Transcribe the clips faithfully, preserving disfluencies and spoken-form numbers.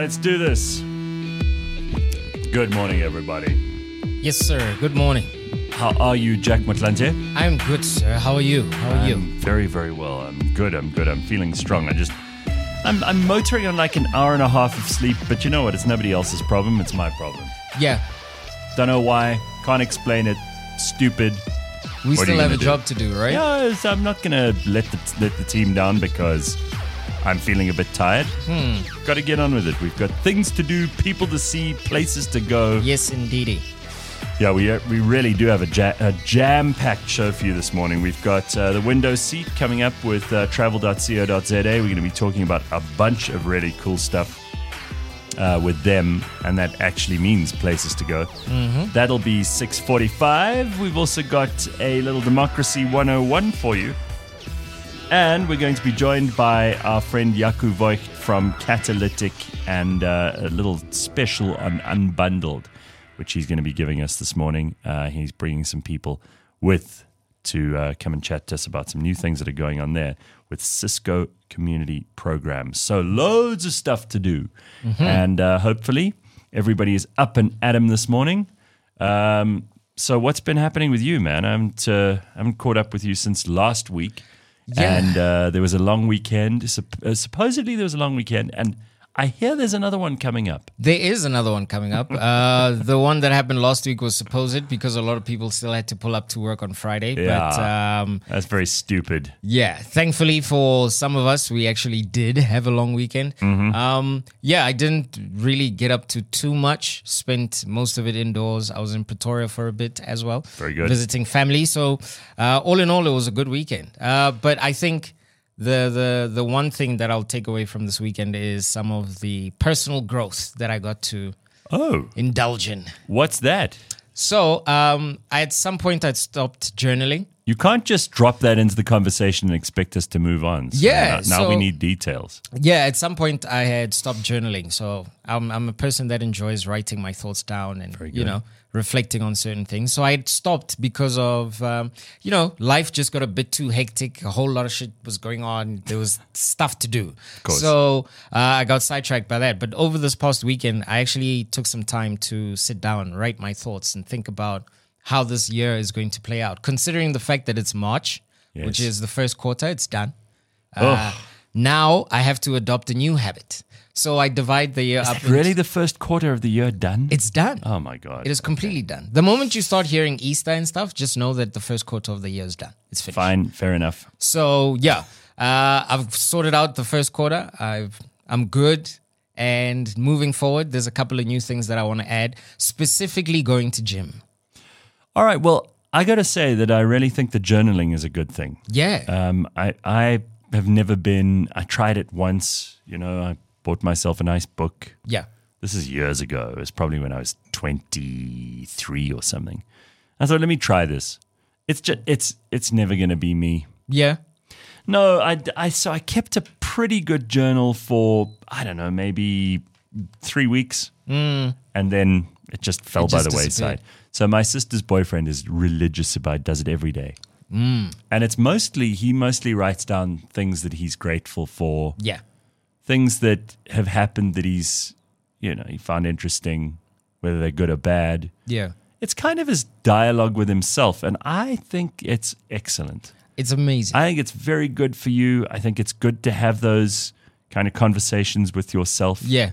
Let's do this. Good morning, everybody. Yes, sir. Good morning. How are you, Jack Motlanthe? I'm good, sir. How are you? How are I'm you? Very, very well. I'm good. I'm good. I'm feeling strong. I just, I'm, I'm motoring on like an hour and a half of sleep. But you know what? It's nobody else's problem. It's my problem. Yeah. Don't know why. Can't explain it. Stupid. We What are still you have a gonna do? job to do, right? Yeah, so I'm not gonna let the let the team down because I'm feeling a bit tired. Hmm. Got to get on with it. We've got things to do, people to see, places to go. Yes, indeedy. Yeah, we uh, we really do have a, ja- a jam-packed show for you this morning. We've got uh, the window seat coming up with uh, travel dot co dot za. We're going to be talking about a bunch of really cool stuff uh, with them, and that actually means places to go. Mm-hmm. That'll be six forty-five. We've also got a little Democracy one oh one for you. And we're going to be joined by our friend Jaco Voigt from Catalytic and uh, a little special on Unbundled, which he's going to be giving us this morning. Uh, he's bringing some people with to uh, come and chat to us about some new things that are going on there with Cisco Community Programs. So loads of stuff to do. Mm-hmm. And uh, hopefully everybody is up and at 'em this morning. Um, so what's been happening with you, man? I haven't, uh, I haven't caught up with you since last week. Yeah. And uh, there was a long weekend. Supp- uh, supposedly there was a long weekend. And I hear there's another one coming up. There is another one coming up. Uh, the one that happened last week was supposed because a lot of people still had to pull up to work on Friday. Yeah. But um, That's very stupid. yeah, thankfully for some of us, we actually did have a long weekend. Mm-hmm. Um, yeah, I didn't really get up to too much. Spent most of it indoors. I was in Pretoria for a bit as well. Very good. Visiting family. So uh, all in all, it was a good weekend. Uh, but I think the the the one thing that I'll take away from this weekend is some of the personal growth that I got to Oh, indulge in. what's that? So um, I, at some point, I'd stopped journaling. You can't just drop that into the conversation and expect us to move on. So Yeah, Now, now we so- need details. Yeah, at some point I had stopped journaling. So I'm I'm a person that enjoys writing my thoughts down and, Very you good. know, reflecting on certain things. So I had stopped because of, um, you know, life just got a bit too hectic. A whole lot of shit was going on. There was stuff to do. course. So uh, I got sidetracked by that. But over this past weekend, I actually took some time to sit down, write my thoughts and think about how this year is going to play out. Considering the fact that it's March, Yes. which is the first quarter, it's done. Uh, now I have to adopt a new habit. So I divide the year Is up. that really into- the first quarter of the year done? It's done. Oh, my God. It is completely done. The moment you start hearing Easter and stuff, just know that the first quarter of the year is done. It's finished. Fine, fair enough. So yeah, uh, I've sorted out the first quarter. I've I'm good. And moving forward, there's a couple of new things that I want to add, specifically going to gym. All right, well, I got to say that I really think the journaling is a good thing. Yeah. Um, I, I have never been, I tried it once, you know, I bought myself a nice book. yeah. This is years ago. It was probably when I was twenty-three or something. I thought, let me try this. It's just, it's, it's never going to be me. Yeah. No, I, I, so I kept a pretty good journal for, I don't know, maybe three weeks. Mm. And then it just fell It by just the disappeared. wayside. So my sister's boyfriend is religious about it, does it every day. Mm. And it's mostly, he mostly writes down things that he's grateful for, Yeah. things that have happened that he's, you know, he found interesting, whether they're good or bad. Yeah. It's kind of his dialogue with himself. And I think it's excellent. It's amazing. I think it's very good for you. I think it's good to have those kind of conversations with yourself. yeah.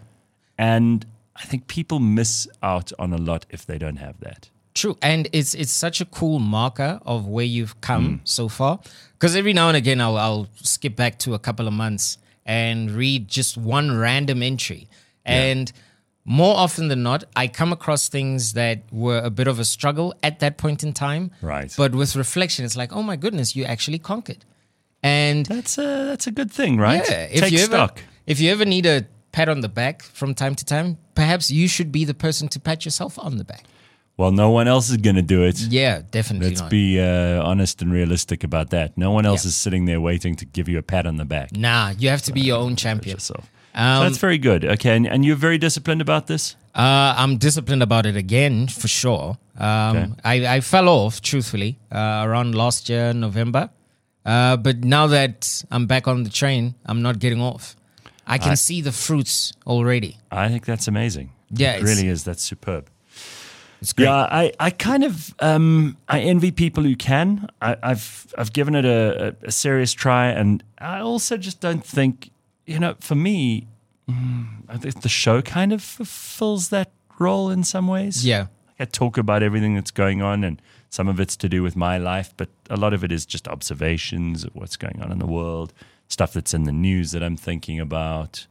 And I think people miss out on a lot if they don't have that. True, and it's it's such a cool marker of where you've come so far. Because every now and again, I'll I'll skip back to a couple of months and read just one random entry, and more often than not, I come across things that were a bit of a struggle at that point in time. Right. But with reflection, it's like, oh my goodness, you actually conquered. And That's a, that's a good thing, right? yeah, if Take you stock. ever if you ever need a pat on the back from time to time, perhaps you should be the person to pat yourself on the back. Well, no one else is going to do it. Yeah, definitely Let's not. be uh, honest and realistic about that. No one else Yeah. is sitting there waiting to give you a pat on the back. Nah, you have to be your own champion. Yourself. Um, So that's very good. Okay, and, and you're very disciplined about this? Uh, I'm disciplined about it again, for sure. Um, Okay. I, I fell off, truthfully, uh, around last year, November. Uh, but now that I'm back on the train, I'm not getting off. I can I- see the fruits already. I think that's amazing. Yeah, it it's- really is. That's superb. It's great. Yeah, I, I kind of um, I envy people who can. I, I've I've given it a, a, a serious try, and I also just don't think, you know, for me, mm, I think the show kind of fulfills that role in some ways. Yeah. I talk about everything that's going on, and some of it's to do with my life, but a lot of it is just observations of what's going on in the world, stuff that's in the news that I'm thinking about,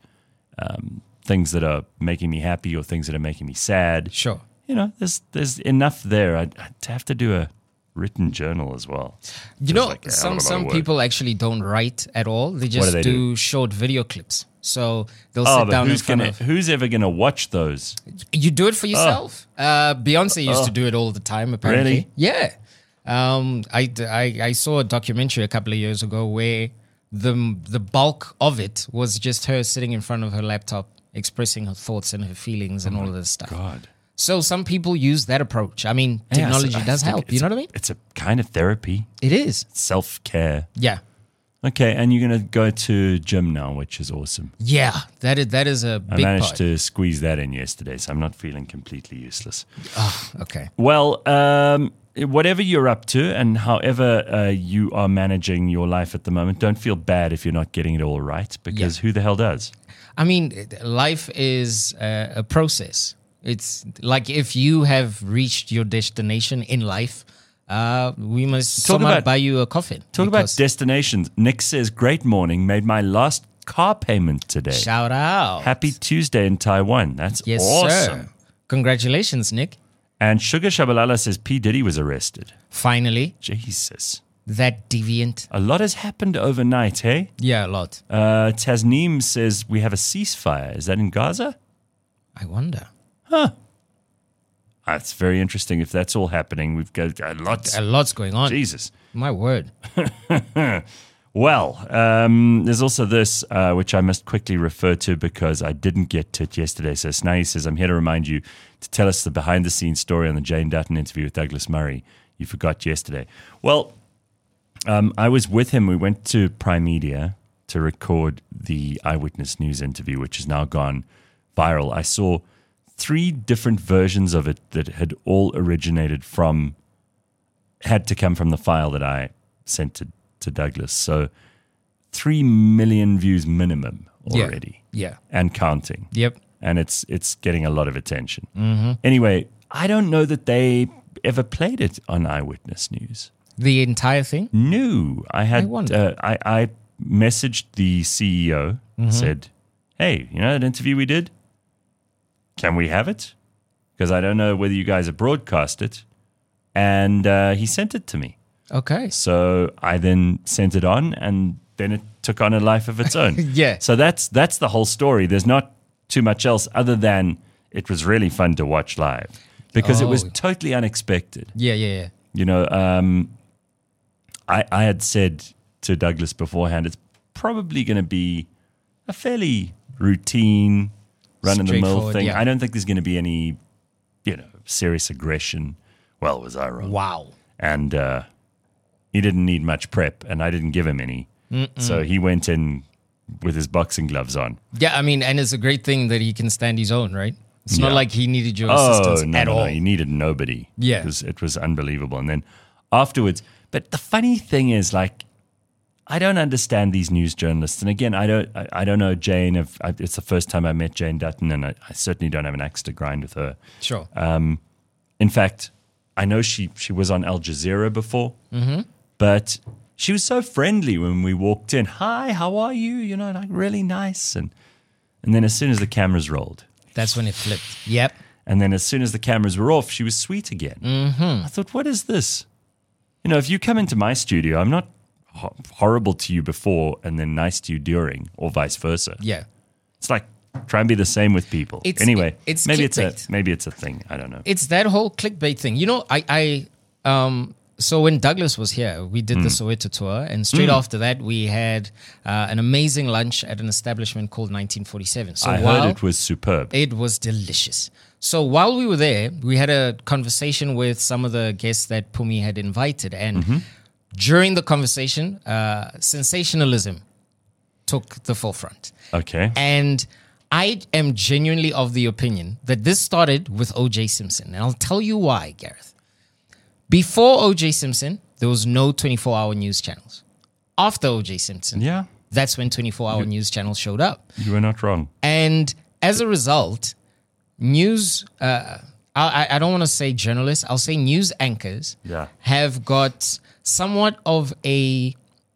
um, things that are making me happy or things that are making me sad. Sure. You know, there's there's enough there. I'd, I'd have to do a written journal as well. You Feels know, like a hell of a some lot of some work. people actually don't write at all. They just do they do, do? short video clips. So they'll Oh, sit but down in who's front gonna of. who's ever gonna watch those? You do it for yourself. Uh, Beyonce used Oh. to do it all the time. Apparently, Really? yeah. Um, I, I I saw a documentary a couple of years ago where the the bulk of it was just her sitting in front of her laptop, expressing her thoughts and her feelings and all of this stuff. Oh God. So some people use that approach. I mean, Yeah, technology so I does think help. it's You know a- what I mean? It's a kind of therapy, It is. self care. Yeah. Okay, and you're gonna go to gym now, which is awesome. Yeah. That is that is a I big managed part. to squeeze that in yesterday, so I'm not feeling completely useless. Okay. Well, um, whatever you're up to and however uh, you are managing your life at the moment, don't feel bad if you're not getting it all right, because who the hell does? I mean, it- life is a, a process. It's like if you have reached your destination in life, uh, we must Talk somehow about- buy you a coffin. Talk about because- destinations. Nick says, great morning, made my last car payment today. shout out. Happy Tuesday in Taiwan. That's Yes, awesome. sir. Congratulations, Nick. And Sugar Shabalala says P. Diddy was arrested. Finally, Jesus. that deviant. A lot has happened overnight, hey? Yeah, a lot. Uh, Tasneem says we have a ceasefire. Is that in Gaza? I wonder. That's very interesting. If that's all happening, we've got a lot. A lot's going on. Jesus. My word. Well, um, there's also this, uh, which I must quickly refer to because I didn't get to it yesterday. So Snahi says, I'm here to remind you to tell us the behind-the-scenes story on the Jane Dutton interview with Douglas Murray. You forgot yesterday. Well, um, I was with him. We went to Prime Media to record the Eyewitness News interview, which has now gone viral. I saw three different versions of it that had all originated from, had to come from the file that I sent to, to Douglas. So three million views minimum Yeah. already Yeah. and counting. Yep. And it's it's getting a lot of attention. Anyway, I don't know that they ever played it on Eyewitness News. The entire thing? No, I had I wonder. uh, I, I messaged the C E O, said, "Hey, you know that interview we did? Can we have it? Because I don't know whether you guys have broadcast it." And uh, he sent it to me. Okay. So I then sent it on, and then it took on a life of its own. Yeah. So that's that's the whole story. There's not too much else other than it was really fun to watch live because it was Oh. totally unexpected. Yeah, yeah, yeah. You know, um, I, I had said to Douglas beforehand, it's probably going to be a fairly routine, run-of-the-mill Straightforward, thing. yeah. I don't think there's going to be any, you know, serious aggression. Well, was I wrong? Wow. And uh, he didn't need much prep, and I didn't give him any. So he went in with his boxing gloves on. Yeah, I mean, and it's a great thing that he can stand his own, right? It's not Yeah. like he needed your Oh, assistance no, at no, all. no. He needed nobody. Yeah. It was, it was unbelievable. And then afterwards, but the funny thing is, like, I don't understand these news journalists. And again, I don't, I, I don't know Jane. If I, it's the first time I met Jane Dutton, and I, I certainly don't have an axe to grind with her. Sure. In fact, I know she, she was on Al Jazeera before, mm-hmm. but she was so friendly when we walked in. Hi, how are you? You know, like really nice. And and then as soon as the cameras rolled, That's when it flipped. Yep. and then as soon as the cameras were off, she was sweet again. Mm-hmm. I thought, what is this? You know, if you come into my studio, I'm not ho- horrible to you before and then nice to you during, or vice versa. Yeah. It's like try and be the same with people. It's- anyway, it's maybe it's a clickbait. maybe it's a thing. I don't know. It's that whole clickbait thing. You know, I, I um so when Douglas was here, we did the Soweto tour, and straight after that, we had uh, an amazing lunch at an establishment called nineteen forty-seven. So I while heard it was superb. it was delicious. So while we were there, we had a conversation with some of the guests that Pumi had invited, and during the conversation, uh, sensationalism took the forefront. Okay. And I am genuinely of the opinion that this started with O J Simpson. And I'll tell you why, Gareth. Before O J Simpson, there was no twenty-four hour news channels. After O J Simpson, Yeah. that's when twenty-four hour news channels showed up. You were not wrong. And as a result, news, uh, I, I don't want to say journalists, I'll say news anchors Yeah. have got somewhat of a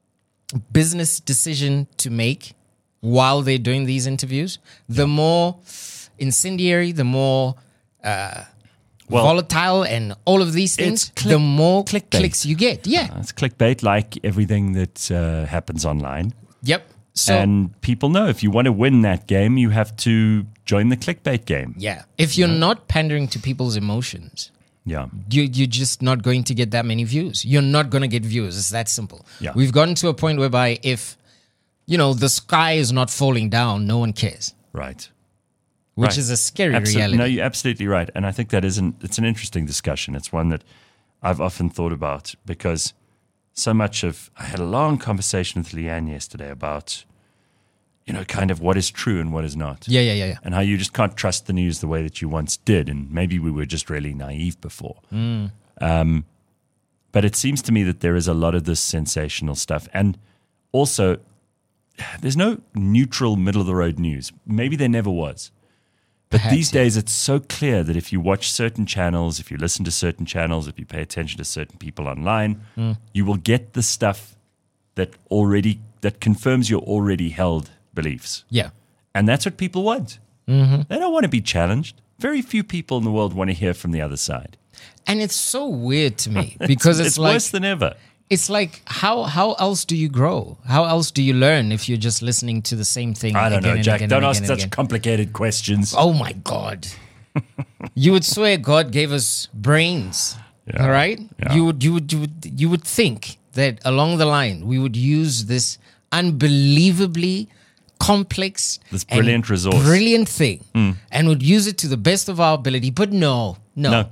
business decision to make while they're doing these interviews. The more incendiary, the more uh, Well, volatile and all of these things, it's click- the more clickbait. clicks you get. Yeah. It's clickbait like everything that uh, happens online. Yep. So, and people know if you want to win that game, you have to join the clickbait game. yeah. If you're not pandering to people's emotions, Yeah. you, you're just not going to get that many views. You're not going to get views. It's that simple. Yeah. We've gotten to a point whereby if, you know, the sky is not falling down, no one cares, Right. which Right. is a scary Absol- reality. No, you're absolutely right. And I think that isn't, it's an interesting discussion. It's one that I've often thought about because so much of, I had a long conversation with Leanne yesterday about, you know, kind of what is true and what is not. yeah, yeah, yeah, yeah. And how you just can't trust the news the way that you once did. And maybe we were just really naive before. Mm. Um, but it seems to me that there is a lot of this sensational stuff. And also, there's no neutral middle of the road news. Maybe there never was. But Perhaps, these yeah. days, it's so clear that if you watch certain channels, if you listen to certain channels, if you pay attention to certain people online, Mm. you will get the stuff that already that confirms your already held beliefs. Yeah. And that's what people want. Mm-hmm. They don't want to be challenged. Very few people in the world want to hear from the other side. And it's so weird to me because it's, it's like, worse than ever. it's like, how, how else do you grow? How else do you learn if you're just listening to the same thing? I don't again know, and Jack. again Don't and ask again and such again? complicated questions. Oh my God. You would swear God gave us brains. Yeah. All right. Yeah. You would you would you would you would think that along the line we would use this unbelievably complex, This and brilliant resource. brilliant thing, and would use it to the best of our ability. But no, no. No.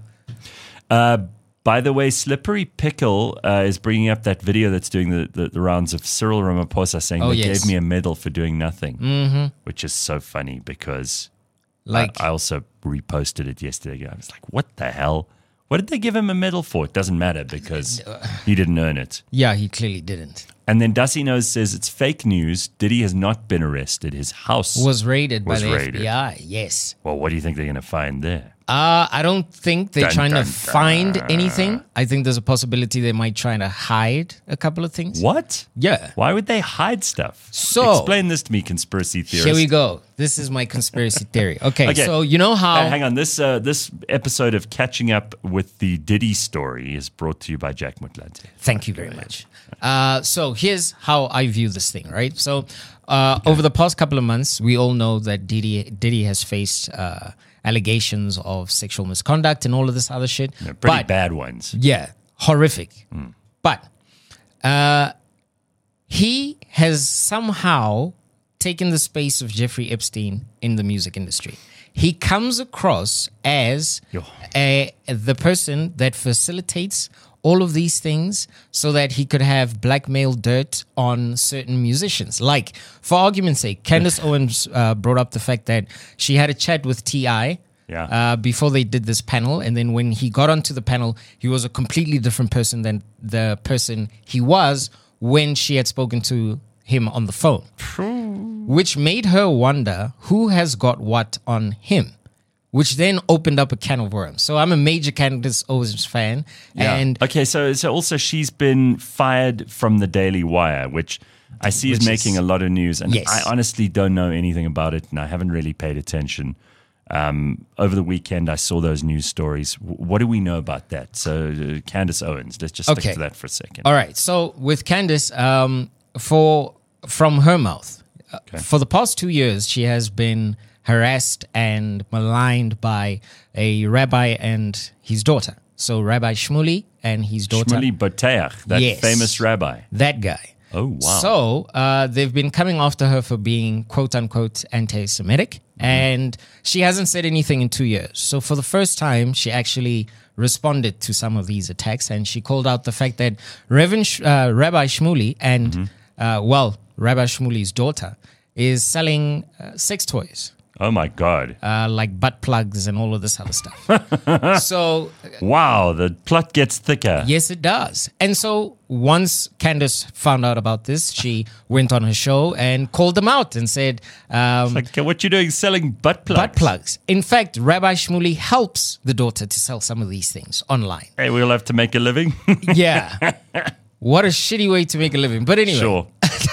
Uh, by the way, Slippery Pickle uh, is bringing up that video that's doing the, the, the rounds of Cyril Ramaphosa saying Oh, they yes. gave me a medal for doing nothing, mm-hmm. which is so funny because Like I, I also reposted it yesterday. I was like, what the hell? What did they give him a medal for? It doesn't matter because he didn't earn it. yeah, he clearly didn't. And then Dusty Knows says it's fake news. Diddy has not been arrested. His house Was raided Was by the raided. F B I. Yes. Well, what do you think they're going to find there? Uh, I don't think they're Dun, trying dun, to find anything. I think there's a possibility they might try to hide a couple of things. What? Yeah. Why would they hide stuff? So- Explain this to me, conspiracy theorist. Here we go. This is my conspiracy theory. Okay, Okay. so you know how Uh, hang on. This uh, this episode of Catching Up with the Diddy story is brought to you by Jack Mutlante. Thank you very much. Uh, so here's how I view this thing, right? So uh, over the past couple of months, we all know that Diddy, Diddy has faced uh, allegations of sexual misconduct and all of this other shit. They're pretty But- bad ones. Yeah, horrific. But uh, he has somehow taken the space of Jeffrey Epstein in the music industry. He comes across as Yo. a, the person that facilitates all of these things so that he could have blackmail dirt on certain musicians. Like, for argument's sake, Candace Owens uh, brought up the fact that she had a chat with T I Yeah. uh, before they did this panel. And then when he got onto the panel, he was a completely different person than the person he was when she had spoken to him on the phone. Which made her wonder who has got what on him, which then opened up a can of worms. So I'm a major Candace Owens fan. Yeah. And okay, so so also she's been fired from the Daily Wire, which I see is Which making is- a lot of news, and Yes. I honestly don't know anything about it, and I haven't really paid attention. Um, over the weekend, I saw those news stories. W- What do we know about that? So, uh, Candace Owens, let's just stick Okay. to that for a second. all right, so with Candace, um, for from her mouth, uh, for the past two years, she has been harassed and maligned by a rabbi and his daughter. So Rabbi Shmuley and his daughter, Shmuley Boteach, that Yes. famous rabbi. that guy. Oh, wow. So uh, they've been coming after her for being quote unquote anti Semitic. And she hasn't said anything in two years. So for the first time, she actually responded to some of these attacks. And she called out the fact that Reverend Sh- uh, Rabbi Shmuley and, uh, well, Rabbi Shmuli's daughter, is selling uh, sex toys. Oh my God. Uh, like butt plugs and all of this other stuff. So, wow, the plot gets thicker. yes, it does. And so once Candace found out about this, she went on her show and called them out and said, um, Like, what you doing selling butt plugs? butt plugs. In fact, Rabbi Shmuley helps the daughter to sell some of these things online. Hey, we'll have to make a living. Yeah. What a shitty way to make a living. But anyway. Sure.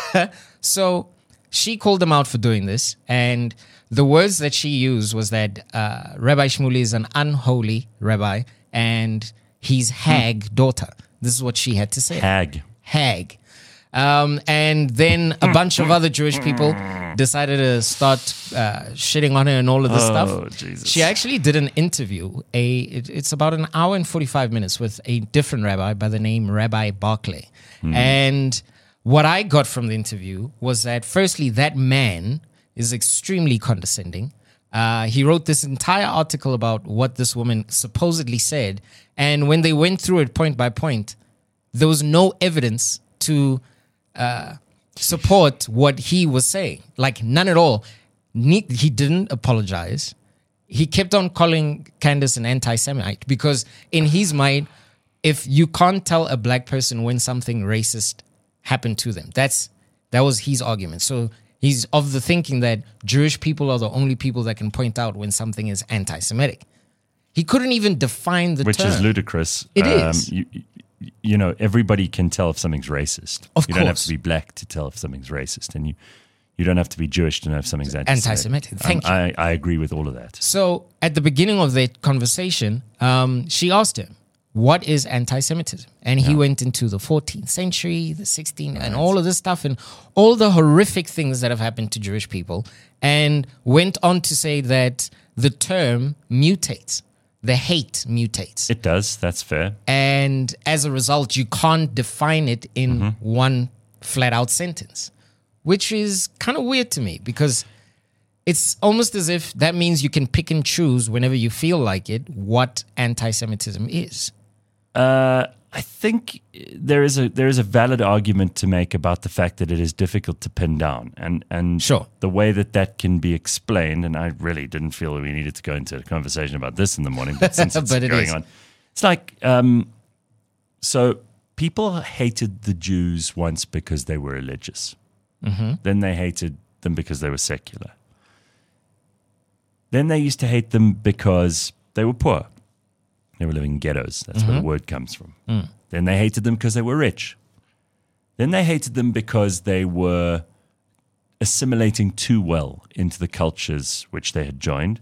So she called them out for doing this, and the words that she used was that uh, Rabbi Shmuley is an unholy rabbi and he's hag daughter. This is what she had to say. Hag. Hag. Um, and then a bunch of other Jewish people decided to start uh, shitting on her and all of this Oh, stuff. Jesus. She actually did an interview. A it, it's about an hour and forty-five minutes with a different rabbi by the name Rabbi Barclay. And what I got from the interview was that, firstly, that man is extremely condescending. Uh, he wrote this entire article about what this woman supposedly said. And when they went through it point by point, there was no evidence to uh, support what he was saying. Like, none at all. Ne- he didn't apologize. He kept on calling Candace an anti-Semite because in his mind, if you can't tell a black person when something racist happened to them, that's that was his argument. So he's of the thinking that Jewish people are the only people that can point out when something is anti-Semitic. He couldn't even define the Which term. is ludicrous. It um, is. You, you know, everybody can tell if something's racist. Of you don't have course. to be black to tell if something's racist. And you, you don't have to be Jewish to know if something's anti-Semitic. Anti-Semitic. Thank um, you. I, I agree with all of that. So at the beginning of their conversation, um, she asked him, what is anti-Semitism? And he went into the fourteenth century, the sixteenth, and all of this stuff and all the horrific things that have happened to Jewish people, and went on to say that the term mutates, the hate mutates. It does. That's fair. And as a result, you can't define it in Mm-hmm. one flat out sentence, which is kind of weird to me because it's almost as if that means you can pick and choose whenever you feel like it what anti-Semitism is. Uh, I think there is a there is a valid argument to make about the fact that it is difficult to pin down, and and Sure. the way that that can be explained. And I really didn't feel we needed to go into a conversation about this in the morning, but since it's But it going is. on, it's like um, so people hated the Jews once because they were religious. Mm-hmm. Then they hated them because they were secular. Then they used to hate them because they were poor. They were living in ghettos. That's where the word comes from. Then they hated them because they were rich. Then they hated them because they were assimilating too well into the cultures which they had joined.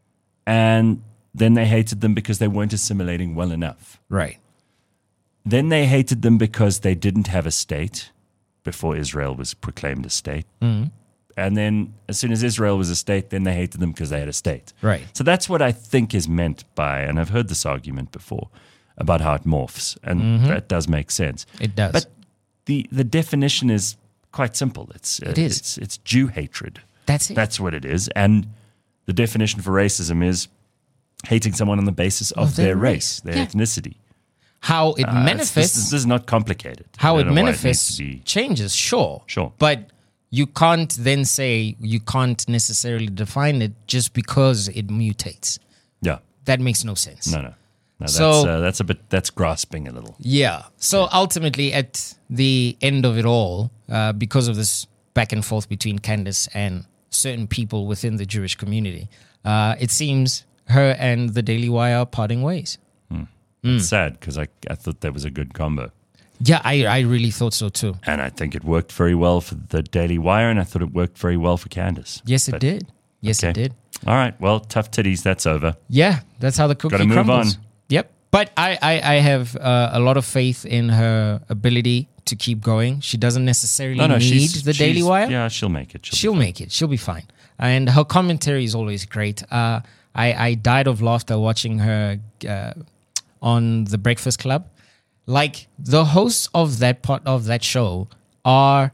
And then they hated them because they weren't assimilating well enough. Right. Then they hated them because they didn't have a state before Israel was proclaimed a state. And then as soon as Israel was a state, then they hated them because they had a state. Right. So that's what I think is meant by, and I've heard this argument before, about how it morphs. And that does make sense. It does. But the, the definition is quite simple. It's, uh, It is. It's, it's Jew hatred. That's it. That's what it is. And the definition for racism is hating someone on the basis of, Of their their, race. race, their Yeah. ethnicity. How it Uh, it's- manifests. This, this is not complicated. how I it don't know why needs manifests to be- changes, sure. Sure. But you can't then say you can't necessarily define it just because it mutates. Yeah. That makes no sense. No, no. No, that's, So- uh, that's a bit, that's grasping a little. Yeah. So ultimately, at the end of it all, uh, because of this back and forth between Candace and certain people within the Jewish community, uh, it seems her and the Daily Wire are parting ways. It's sad because I, I thought that was a good combo. Yeah, I, I really thought so too. And I think it worked very well for the Daily Wire, and I thought it worked very well for Candace. Yes, it But- did. Yes, okay. it did. All right. Well, tough titties, that's over. Yeah, that's how the cookie Gotta move crumbles. on. Yep. But I, I, I have uh, a lot of faith in her ability to keep going. She doesn't necessarily No, no, need she's the Daily she's- Wire. Yeah, she'll make it. She'll, She'll make it. She'll be fine. And her commentary is always great. Uh, I, I died of laughter watching her uh, on The Breakfast Club. Like, the hosts of that part of that show are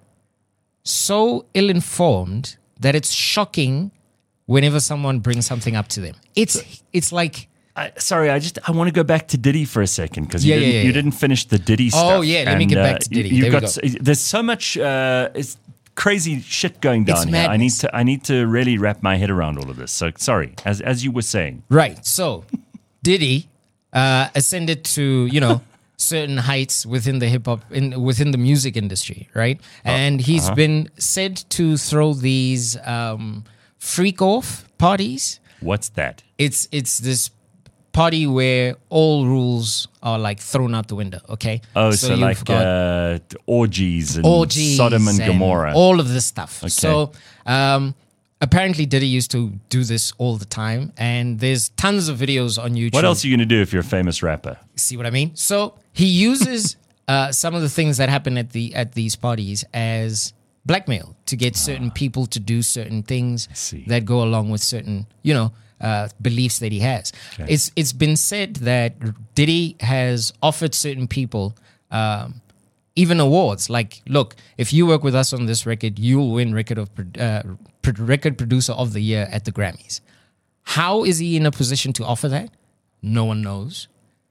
so ill-informed that it's shocking whenever someone brings something up to them. It's it's like... I, sorry, I just I want to go back to Diddy for a second because you, Yeah, yeah, didn't, yeah, you yeah. didn't finish the Diddy stuff. Oh, yeah, let me And, get back uh, to you- Diddy. You've There we got go. s- there's so much. Uh, it's crazy shit going It's down here. I need madness. to I need to really wrap my head around all of this. So sorry, as as you were saying. Right. So Diddy uh, ascended to, you know, certain heights within the hip hop in within the music industry, right? And he's uh-huh. been said to throw these um, freak off parties. What's that? It's it's this party where all rules are like thrown out the window. Okay. Oh, so, you've like got uh, orgies and orgies Sodom and, Gomorrah. all of this stuff. So um, apparently Diddy used to do this all the time, and there's tons of videos on YouTube. What else are you going to do if you're a famous rapper? See what I mean? So he uses uh, some of the things that happen at the at these parties as blackmail to get certain people to do certain things see. that go along with certain, you know, uh, beliefs that he has. Okay. It's it's been said that Diddy has offered certain people um, even awards. Like, look, if you work with us on this record, you'll win record of pro- uh, pro- record producer of the year at the Grammys. How is he in a position to offer that? No one knows.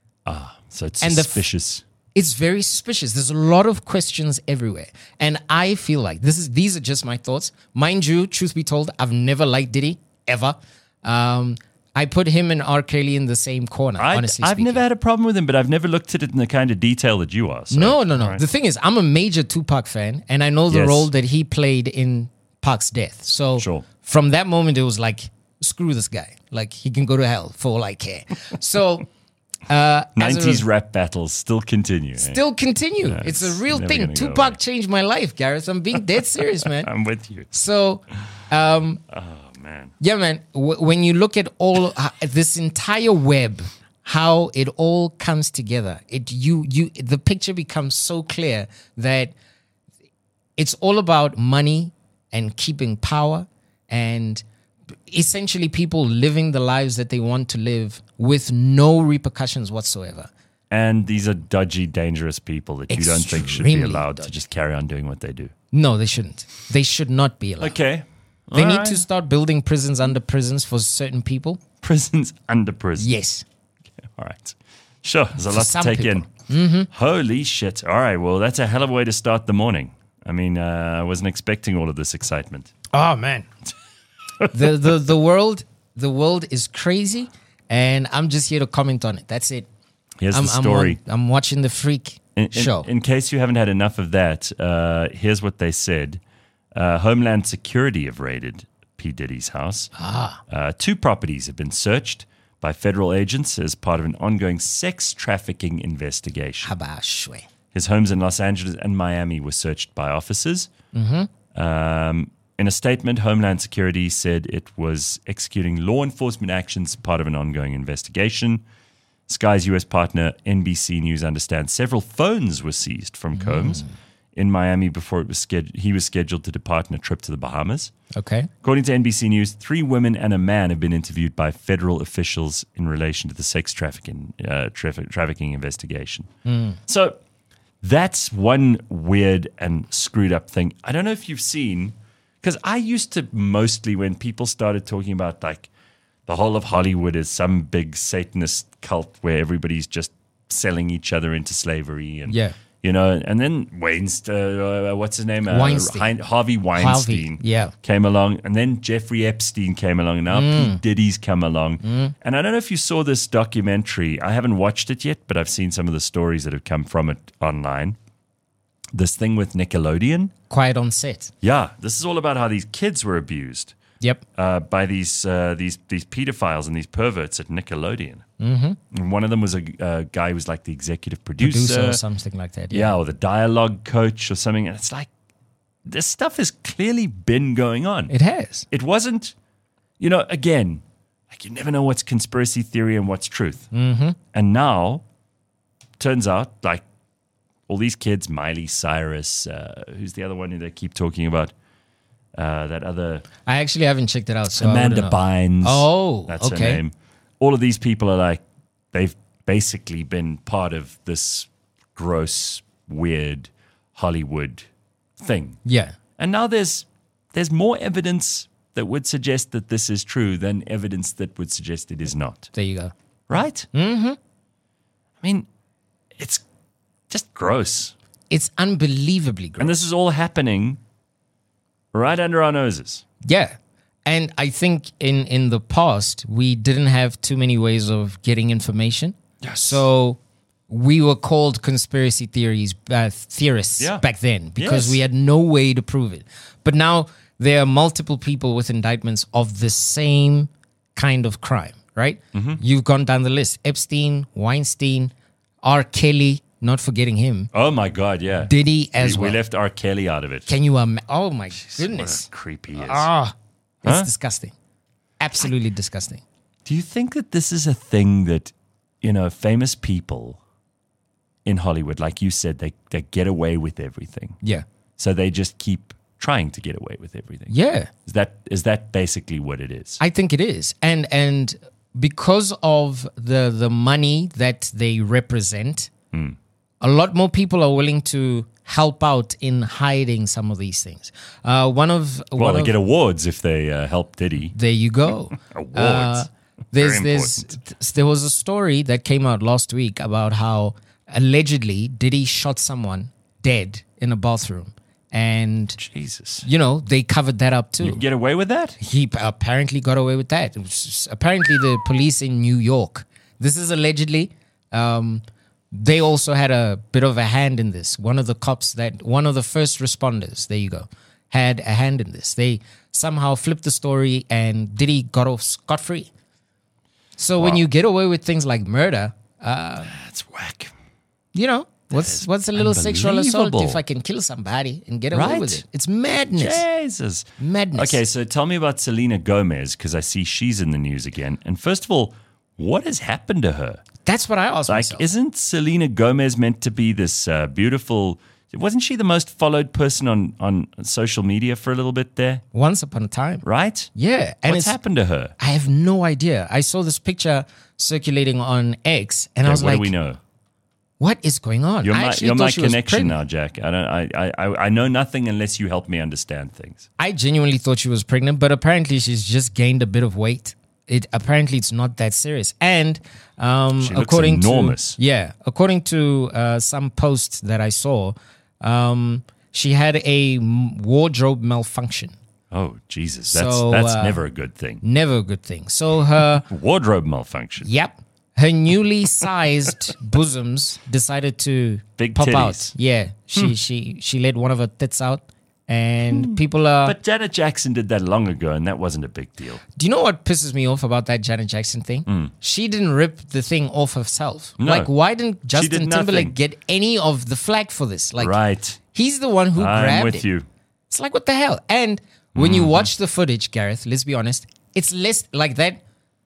So it's And the f- suspicious. It's very suspicious. There's a lot of questions everywhere. And I feel like this is these are just my thoughts. Mind you, truth be told, I've never liked Diddy, ever. Um, I put him and R. Kelly in the same corner, I, honestly I've speaking. never had a problem with him, but I've never looked at it in the kind of detail that you are. So. No, no, no. All right. The thing is, I'm a major Tupac fan, and I know the Yes. role that he played in Pac's death. So Sure. from that moment, it was like, screw this guy. Like, he can go to hell for all I care. So... Uh, as a nineties res- rap battles still continue. eh? still continue. Yeah, it's a it's real never thing. gonna go Tupac away. changed my life, Gareth. I'm being dead serious, man. I'm with you. So, um, Oh, man. yeah, man. W- when you look at all uh, this entire web, how it all comes together, it you you the picture becomes so clear that it's all about money and keeping power and essentially people living the lives that they want to live with no repercussions whatsoever. And these are dodgy, dangerous people that you don't think should be Extremely allowed to dodgy. just carry on doing what they do. No, they shouldn't. They should not be allowed. Okay. They All need right. to start building prisons under prisons for certain people. Prisons under prison. Yes. All right. Sure. There's a For lot to some take people. in. Holy shit. All right. Well, that's a hell of a way to start the morning. I mean, uh, I wasn't expecting all of this excitement. Oh man. the the the world the world is crazy, and I'm just here to comment on it. That's it. Here's I'm, the story. I'm, on, I'm watching the freak In, in- show. in case you haven't had enough of that, uh, here's what they said. Uh, Homeland Security have raided P. Diddy's house. Ah. Uh, two properties have been searched by federal agents as part of an ongoing sex trafficking investigation. Habashwe. His homes in Los Angeles and Miami were searched by officers. Mm-hmm. Um, in a statement, Homeland Security said it was executing law enforcement actions as part of an ongoing investigation. Sky's U S partner, N B C News, understands several phones were seized from Combs in Miami before it was sched- he was scheduled to depart on a trip to the Bahamas. Okay. According to N B C News, three women and a man have been interviewed by federal officials in relation to the sex trafficking uh, traffic- trafficking investigation. So that's one weird and screwed up thing. I don't know if you've seen, because I used to mostly, when people started talking about like the whole of Hollywood is some big Satanist cult where everybody's just selling each other into slavery and Yeah. you know, and then Weinstein, uh, what's his name? Uh, Weinstein. Hein- Harvey Weinstein Harvey, yeah. came along, and then Jeffrey Epstein came along, and now Mm. Pete Diddy's come along. And I don't know if you saw this documentary. I haven't watched it yet, but I've seen some of the stories that have come from it online. This thing with Nickelodeon. Quiet on set. Yeah, this is all about how these kids were abused Yep. uh, by these uh, these these pedophiles and these perverts at Nickelodeon. Mm-hmm. And one of them was a, a guy who was like the executive producer, Producer or something like that. yeah, or the dialogue coach or something. And it's like, this stuff has clearly been going on. It has. It wasn't, you know, again, like you never know what's conspiracy theory and what's truth. Mm-hmm. And now, turns out, like all these kids, Miley Cyrus, uh, who's the other one who they keep talking about? Uh, that other I actually haven't checked it out. So I Amanda wouldn't know. Bynes. Oh, that's okay. her name. All of these people are like, they've basically been part of this gross, weird Hollywood thing. Yeah. And now there's there's more evidence that would suggest that this is true than evidence that would suggest it is not. There you go. Right? Mm-hmm. I mean, it's just gross. It's unbelievably gross. And this is all happening Right under our noses. Yeah. And I think in, in the past, we didn't have too many ways of getting information. Yes. So we were called conspiracy theories, uh, theorists Yeah. back then because Yes. we had no way to prove it. But now there are multiple people with indictments of the same kind of crime, right? Mm-hmm. You've gone down the list. Epstein, Weinstein, R. Kelly, not forgetting him, Oh, my God, yeah. Diddy as we, well. we left R. Kelly out of it. Can you imagine? Oh, my What goodness. a creep he is. Ah, it's Huh? disgusting. Absolutely disgusting. Do you think that this is a thing that, you know, famous people in Hollywood, like you said, they, they get away with everything. Yeah. So they just keep trying to get away with everything. Yeah. Is that is that basically what it is? I think it is. And and because of the the money that they represent, Hmm. a lot more people are willing to help out in hiding some of these things. Uh, one of Well, one they of, get awards if they uh, help Diddy. there you go. Awards. Uh, there's Very there's important. th- there was a story that came out last week about how allegedly Diddy shot someone dead in a bathroom, and Jesus. you know they covered that up too. You get away with that? He apparently got away with that. It was apparently the police in New York. This is allegedly. Um, they also had a bit of a hand in this. One of the cops that, one of the first responders, there you go, had a hand in this. They somehow flipped the story and Diddy got off scot-free. So when Wow. you get away with things like murder, That's whack. you know, what's what's a little sexual assault unbelievable. if I can kill somebody and get away Right. with it? It's madness. Jesus. Madness. Okay, so tell me about Selena Gomez, because I see she's in the news again. And first of all, what has happened to her? That's what I asked Like, myself. isn't Selena Gomez meant to be this uh, beautiful? Wasn't she the most followed person on, on social media for a little bit there? Once upon a time. Right? Yeah. And What's it's, happened to her? I have no idea. I saw this picture circulating on X and I Okay, was what like, do we know? what is going on? You're I my, actually you're thought my she was connection pregnant. now, Jack. I don't. I, I I I know nothing unless you help me understand things. I genuinely thought she was pregnant, but apparently she's just gained a bit of weight. It apparently it's not that serious. And um, She looks according enormous. to yeah, according to uh, some posts that I saw, um, she had a m- wardrobe malfunction. Oh Jesus, that's So, that's uh, never a good thing. Never a good thing. So her Wardrobe malfunction. Yep. Her newly sized bosoms decided to Big pop titties. out. Yeah. She she she let one of her tits out and people are But Janet Jackson did that long ago, and that wasn't a big deal. do you know what pisses me off about that Janet Jackson thing? She didn't rip the thing off herself. No. Like why didn't did Justin nothing. Timberlake get any of the flack for this? Like Right. he's the one who I'm grabbed with it. you. It's like what the hell? And when you watch the footage, Gareth, let's be honest, it's less like that.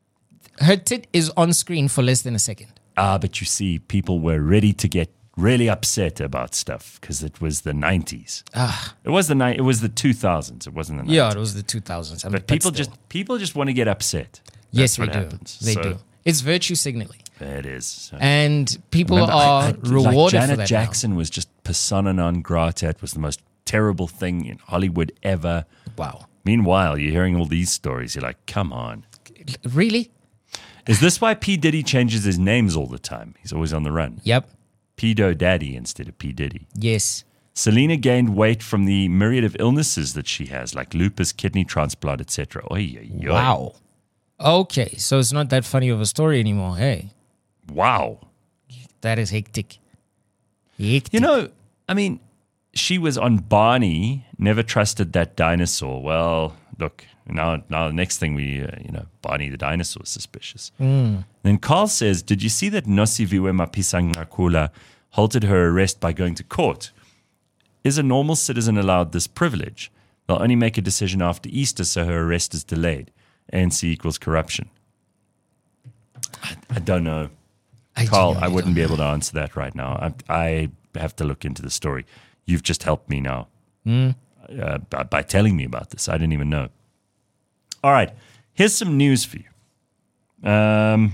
Her tit is on screen for less than a second. Ah, but you see, people were ready to get really upset about stuff because it was the nineties. It was the ni- It was the two thousands. It wasn't the nineties. Yeah, it was the two thousands. I mean, But people still. just people just want to get upset. yes, That's they what do. happens. They So, do. It's virtue signaling, It is. So- and people Remember, I- are I- like rewarded Janet for that. Jackson was just persona non grata. It was the most terrible thing in Hollywood ever. now. Wow, Meanwhile, you're hearing all these stories. You're like, come on. really? Is this why P. Diddy changes his names all the time? He's always on the run. Yep. Pedo Daddy instead of P. Diddy. Yes. Selena gained weight from the myriad of illnesses that she has, like lupus, kidney transplant, et cetera. Wow. Okay, so it's not that funny of a story anymore. Hey, Wow. that is hectic. Hectic. You know, I mean, she was on Barney, never trusted that dinosaur. Well, look, now now the next thing we, uh, you know, Barney the dinosaur is suspicious. Then Carl says, did you see that Nosiviwe Mapisangakula halted her arrest by going to court? Is a normal citizen allowed this privilege? They'll only make a decision after Easter, so her arrest is delayed. A N C equals corruption. I, I don't know. I Carl, genuinely I wouldn't don't be know. able to answer that right now. I, I have to look into the story. You've just helped me now Hmm. uh, by, by telling me about this. I didn't even know. All right, here's some news for you. Um,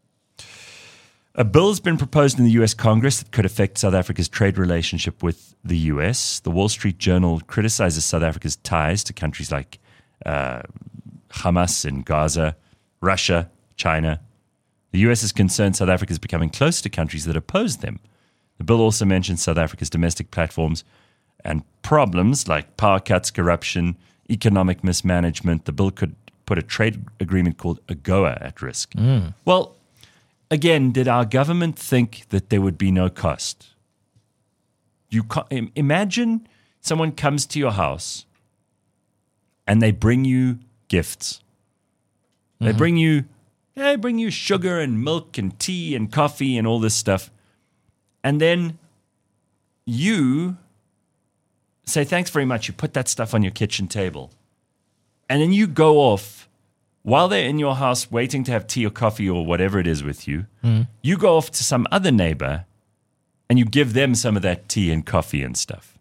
a bill has been proposed in the U S Congress that could affect South Africa's trade relationship with the U S. The Wall Street Journal criticizes South Africa's ties to countries like uh, Hamas in Gaza, Russia, China. The U S is concerned South Africa is becoming close to countries that oppose them. The bill also mentions South Africa's domestic platforms and problems like power cuts, corruption, economic mismanagement, the bill could put a trade agreement called AGOA at risk. Mm. Well, again, did our government think that there would be no cost? You can't, imagine someone comes to your house and they bring you gifts. They mm-hmm. bring you, they bring you sugar and milk and tea and coffee and all this stuff. And then you say, thanks very much. You put that stuff on your kitchen table. And then you go off while they're in your house waiting to have tea or coffee or whatever it is with you. Mm. You go off to some other neighbor and you give them some of that tea and coffee and stuff.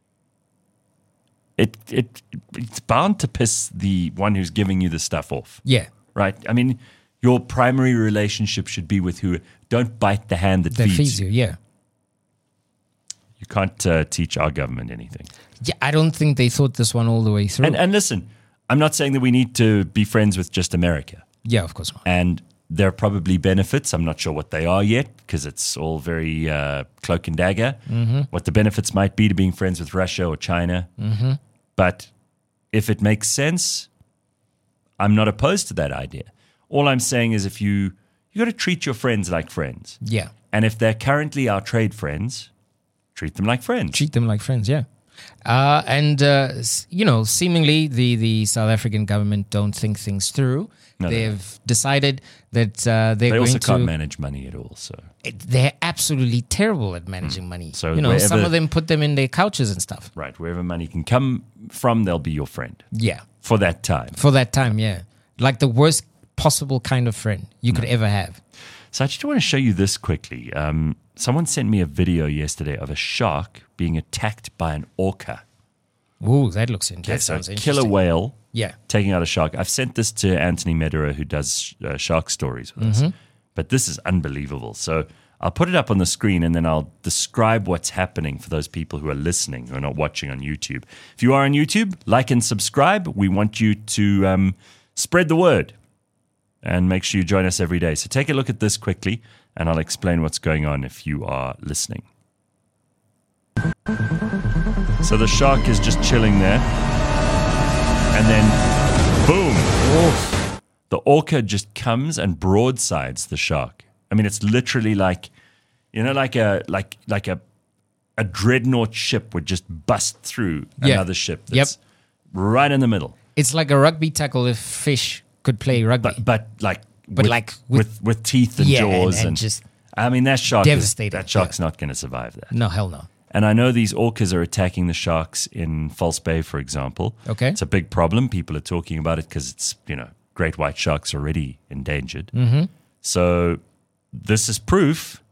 It it it's bound to piss the one who's giving you the stuff off. Yeah. Right? I mean, your primary relationship should be with who. Don't bite the hand that, that feeds, feeds you. Yeah. You can't uh, teach our government anything. Yeah, I don't think they thought this one all the way through. And, and listen, I'm not saying that we need to be friends with just America. Yeah, of course not. And there are probably benefits. I'm not sure what they are yet because it's all very uh, cloak and dagger. Mm-hmm. What the benefits might be to being friends with Russia or China. Mm-hmm. But if it makes sense, I'm not opposed to that idea. All I'm saying is if you, you got to treat your friends like friends. Yeah. And if they're currently our trade friends, treat them like friends. Treat them like friends, yeah. Uh, and, uh, you know, seemingly the, the South African government don't think things through. No, They've no. decided that uh, they're they going also to... can't manage money at all. So it, they're absolutely terrible at managing mm. money. So you know, wherever, some of them put them in their couches and stuff. Right. Wherever money can come from, they'll be your friend. Yeah. For that time. For that time, yeah. Like the worst possible kind of friend you could no. ever have. So I just want to show you this quickly. Um, someone sent me a video yesterday of a shark being attacked by an orca. Ooh, that looks interesting. Okay, that so sounds a interesting. killer whale yeah. taking out a shark. I've sent this to Anthony Medera, who does uh, shark stories with mm-hmm. us. But this is unbelievable. So I'll put it up on the screen and then I'll describe what's happening for those people who are listening, who are not watching on YouTube. If you are on YouTube, like and subscribe. We want you to um, spread the word and make sure you join us every day. So take a look at this quickly and I'll explain what's going on if you are listening. So the shark is just chilling there. And then, boom. Oof. The orca just comes and broadsides the shark. I mean, it's literally like, you know, like a like like a a dreadnought ship would just bust through yeah. another ship that's yep. right in the middle. It's like a rugby tackle if fish could play rugby. But, but like, but with, like with, with, with teeth and yeah, jaws. And, and and just I mean, that shark is, devastating. that shark's yeah. not going to survive that. No, hell no. And I know these orcas are attacking the sharks in False Bay, for example. Okay. It's a big problem. People are talking about it because it's, you know, great white sharks already endangered. Mm-hmm. So this is proof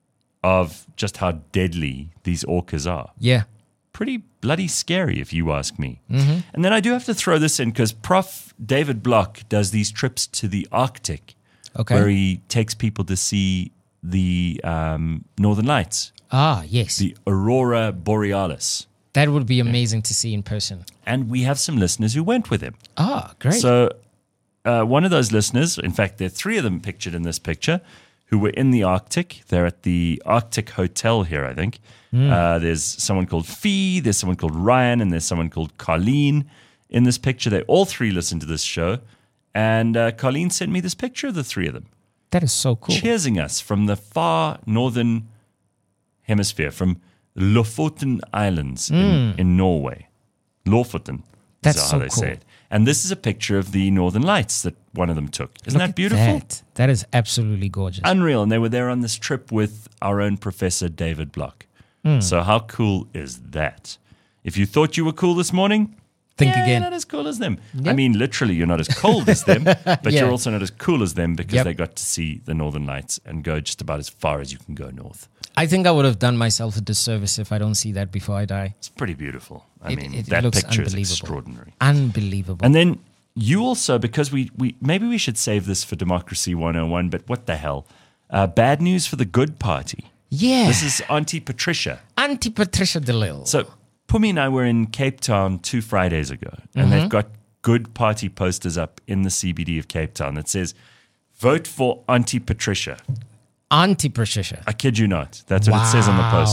of just how deadly these orcas are. Yeah. Pretty bloody scary, if you ask me. Mm-hmm. And then I do have to throw this in because Professor David Block does these trips to the Arctic, okay. where he takes people to see the um, Northern Lights. Ah, yes. The Aurora Borealis. That would be amazing to see in person. And we have some listeners who went with him. Ah, great. So uh, one of those listeners, in fact, there are three of them pictured in this picture, who were in the Arctic. They're at the Arctic Hotel here, I think. Mm. Uh, there's someone called Fee, there's someone called Ryan, and there's someone called Colleen in this picture. They all three listen to this show. And uh, Colleen sent me this picture of the three of them. That is so cool. Cheersing us from the far northern hemisphere, from Lofoten Islands mm. in, in Norway. Lofoten. That's is how so they cool. say it. And this is a picture of the Northern Lights that one of them took. Isn't Look that beautiful? That. that is absolutely gorgeous. Unreal. And they were there on this trip with our own Professor David Block. Mm. So how cool is that? If you thought you were cool this morning, think yeah, again. You're not as cool as them. Yep. I mean, literally, you're not as cold as them, but yeah. you're also not as cool as them because yep. they got to see the Northern Lights and go just about as far as you can go north. I think I would have done myself a disservice if I don't see that before I die. It's pretty beautiful. I it, mean, it, that it looks picture is unbelievable. extraordinary. Unbelievable. And then you also, because we, we maybe we should save this for Democracy one oh one, but what the hell? Uh, bad news for the Good Party. Yeah. This is Auntie Patricia. Auntie Patricia DeLille. So Pumi and I were in Cape Town two Fridays ago, and mm-hmm. they've got Good Party posters up in the C B D of Cape Town that says, vote for Auntie Patricia. Auntie Patricia. I kid you not. That's what wow. it says on the posters.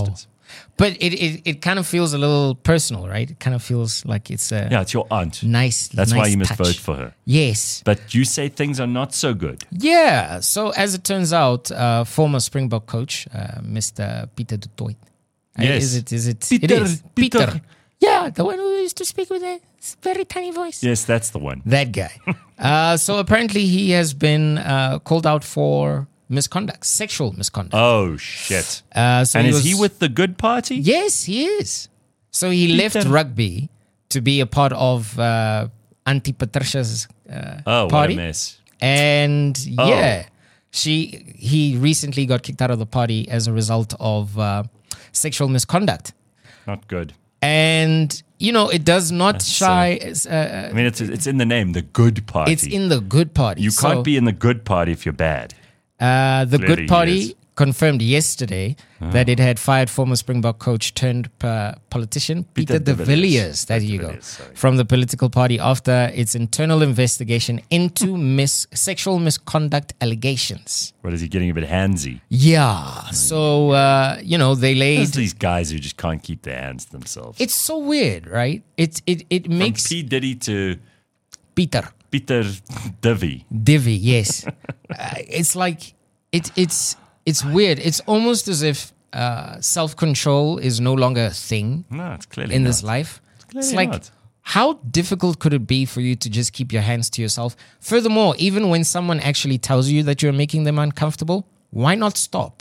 But it, it, it kind of feels a little personal, right? It kind of feels like it's a Yeah, it's your aunt. nice That's nice why you must touch. vote for her. Yes. But you say things are not so good. Yeah. So as it turns out, uh, former Springbok coach, uh, Mister Peter du Toit. Uh, Yes. Is it? Is it? Peter, it is. Peter. Yeah, the one who used to speak with a very tiny voice. Yes, that's the one. That guy. uh, so apparently he has been uh, called out for misconduct, sexual misconduct. Oh, shit. Uh, so and he is was, he with the good party? Yes, he is. So he left Peter. rugby to be a part of uh, Auntie Patricia's uh, Oh, party. what a mess. And Oh. yeah, she he recently got kicked out of the party as a result of uh, sexual misconduct. Not good. And you know, it does not That's, shy. Uh, I mean, it's it's in the name, the good party. it's in the good party. You So, can't be in the good party if you're bad. Uh, the Clearly good he party is. confirmed yesterday Ah. that it had fired former Springbok coach turned uh, politician Peter, Peter de de Villiers. Villiers. There De you go. Villiers, sorry. From the political party after its internal investigation into mis- sexual misconduct allegations. What is he getting a bit handsy? Yeah. So, uh, you know, they There's laid. these guys who just can't keep their hands to themselves. It's so weird, right? It, it, it From makes P. Diddy to Peter. Peter Divi. Divvy, yes. uh, it's like it, it's it's weird. It's almost as if uh, self-control is no longer a thing No, it's clearly in not. this life. clearly It's like not. how difficult could it be for you to just keep your hands to yourself? Furthermore, even when someone actually tells you that you're making them uncomfortable, why not stop?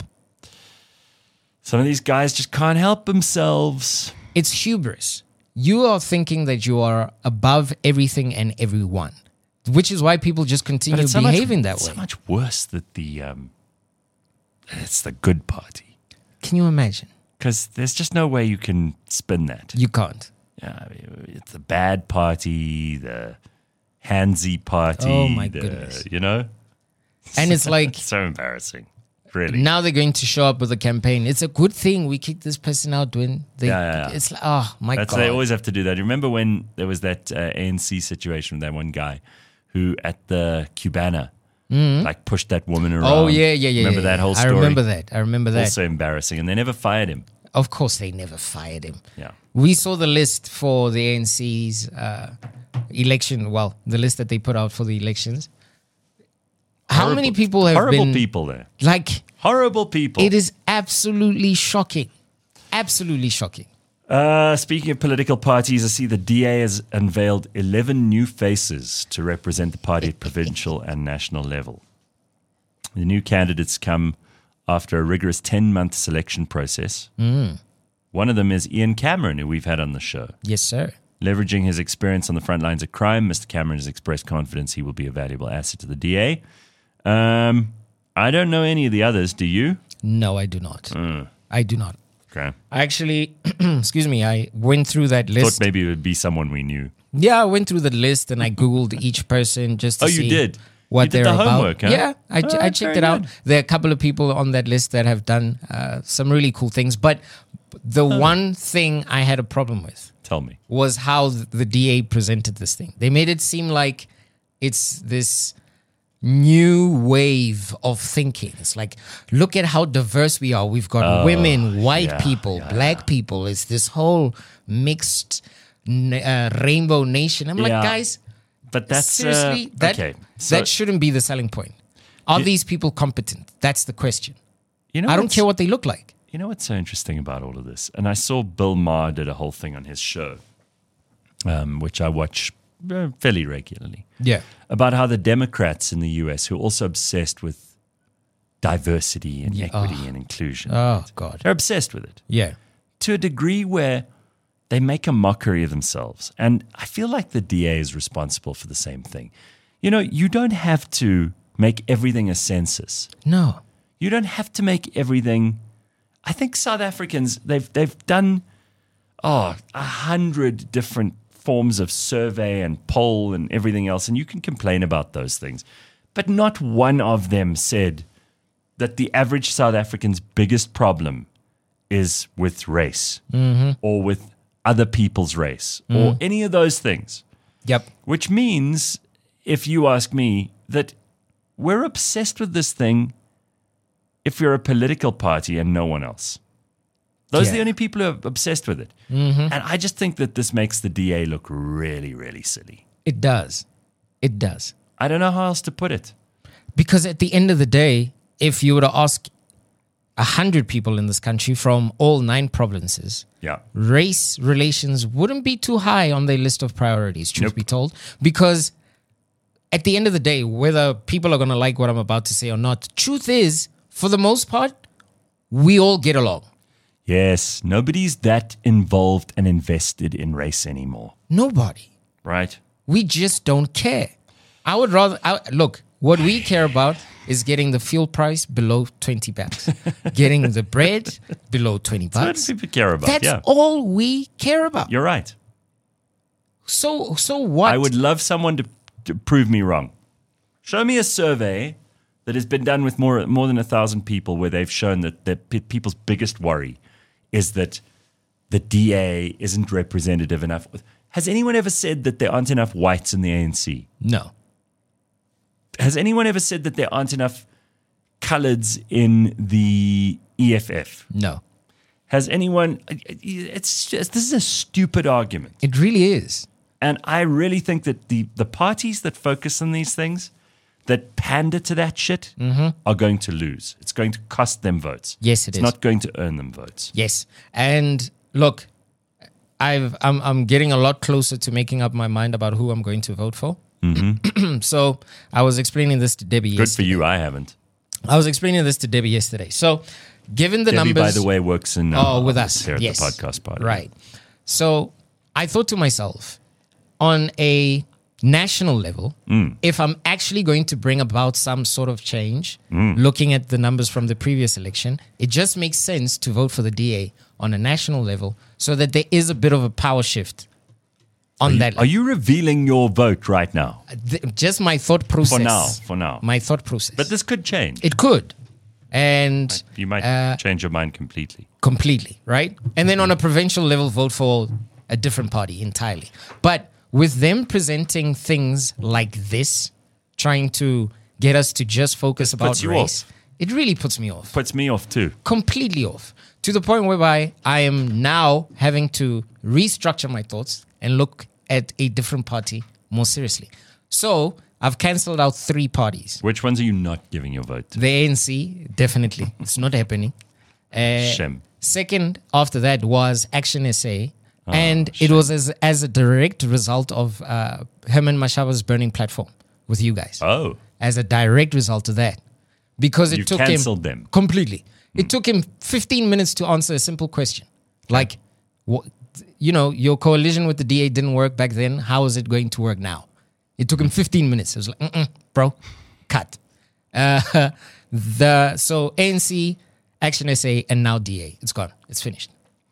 Some of these guys just can't help themselves. It's hubris. You are thinking that you are above everything and everyone, which is why people just continue it's so behaving much, that it's way. so much worse that the um, it's the good party, Can you imagine? because there's just no way you can spin that. You can't. Yeah, I mean, it's the bad party, the handsy party. Oh, my the- goodness. You know, And it's like so embarrassing. Really. now they're going to show up with a campaign. It's a good thing we kicked this person out when they. Yeah, yeah, yeah. It's like, oh my That's god! they always have to do that. Remember when there was that uh, A N C situation with that one guy who at the Cubana like pushed that woman around. oh yeah, yeah, yeah. Remember yeah, that yeah. whole story? I remember that. I remember that. Also embarrassing, and they never fired him. Of course, they never fired him. Yeah. We saw the list for the A N C's uh, election. Well, the list that they put out for the elections. How Horrible- many people have horrible been people there? like? Horrible people. It is absolutely shocking. Absolutely shocking. Uh, speaking of political parties, I see the D A has unveiled eleven new faces to represent the party at provincial and national level. The new candidates come after a rigorous ten-month selection process. Mm. One of them is Ian Cameron, who we've had on the show. Yes, sir. Leveraging his experience on the front lines of crime, Mister Cameron has expressed confidence he will be a valuable asset to the D A. Um, I don't know any of the others. Do you? No, I do not. Mm. I do not. Okay. I actually, excuse me, I went through that list. Thought maybe it would be someone we knew. Yeah, I went through the list and I Googled each person just to Oh, see you did? what You did they're the about. homework, huh? Yeah, I, Oh, I checked very it out. good. There are a couple of people on that list that have done uh, some really cool things. But the one thing I had a problem with Tell me. was how the D A presented this thing. They made it seem like it's this new wave of thinking. It's like, look at how diverse we are. We've got women, white yeah, people, yeah, black people. It's this whole mixed na- uh, rainbow nation. I'm Yeah. like, guys, But that's seriously, uh, that okay. So, that shouldn't be the selling point. Are these people competent? That's the question. you know I don't what's- care what they look like. You know what's so interesting about all of this? And I saw Bill Maher did a whole thing on his show, um, which I watch uh, fairly regularly, Yeah. about how the Democrats in the U S, who are also obsessed with diversity and equity and inclusion, Oh God. they're obsessed with it Yeah. to a degree where they make a mockery of themselves. And I feel like the D A is responsible for the same thing. You know, you don't have to make everything a census. No. You don't have to make everything. I think South Africans, they've they've done oh a hundred different forms of survey and poll and everything else, and you can complain about those things, but not one of them said that the average South African's biggest problem is with race or with other people's race or any of those things. Yep. Which means, if you ask me, that we're obsessed with this thing if you're a political party and no one else. Those Yeah. are the only people who are obsessed with it. Mm-hmm. And I just think that this makes the D A look really, really silly. It does. It does. I don't know how else to put it. Because at the end of the day, if you were to ask a hundred people in this country from all nine provinces, Yeah. race relations wouldn't be too high on their list of priorities, truth Nope. be told. Because at the end of the day, whether people are going to like what I'm about to say or not, truth is, for the most part, we all get along. Yes, nobody's that involved and invested in race anymore, Nobody. right? We just don't care. I would rather I, look. What we care about is getting the fuel price below twenty bucks, getting the bread below twenty That's bucks. what people care about. That's yeah, all we care about. you're right. So, so what? I would love someone to, to prove me wrong. Show me a survey that has been done with more more than a thousand people where they've shown that the pe- people's biggest worry is that the D A isn't representative enough. Has anyone ever said that there aren't enough whites in the A N C? No. Has anyone ever said that there aren't enough coloreds in the E F F? No. Has anyone? It's just, this is a stupid argument. It really is. And I really think that the, the parties that focus on these things, that pander to that shit, Mm-hmm. are going to lose. It's going to cost them votes. Yes, it it's is. not going to earn them votes. Yes. And look, I've I'm I'm getting a lot closer to making up my mind about who I'm going to vote for. Mm-hmm. So I was explaining this to Debbie Good for yesterday. you. I haven't. I was explaining this to Debbie yesterday. So given the Debbie, numbers, by the way, works in uh, oh, with office us here at yes. the podcast party. Right. So I thought to myself, on a national level, Mm. if I'm actually going to bring about some sort of change, Mm. looking at the numbers from the previous election, it just makes sense to vote for the D A on a national level so that there is a bit of a power shift on Are you, that. are you revealing your vote right now? Th- just my thought process. For now. For now. My thought process. But this could change. it could. And You might uh, change your mind completely. completely, right? And then on a provincial level, vote for a different party entirely. But with them presenting things like this, trying to get us to just focus about puts you race, off. it really puts me off. Puts me off too. Completely off. To the point whereby I am now having to restructure my thoughts and look at a different party more seriously. So I've cancelled out three parties. Which ones are you not giving your vote to? The A N C, definitely. It's not happening. Uh, Shem. Second, after that, was Action S A. Oh, and it was as, as a direct result of uh, Herman Mashaba's burning platform with you guys. Oh. As a direct result of that. Because it You took cancelled him... them. Completely. It took him fifteen minutes to answer a simple question. Like, wh- you know, your coalition with the D A didn't work back then. How is it going to work now? It took him fifteen minutes. It was like, Mm-mm, bro, cut. Uh, the So A N C, Action S A, and now D A. It's gone. It's finished.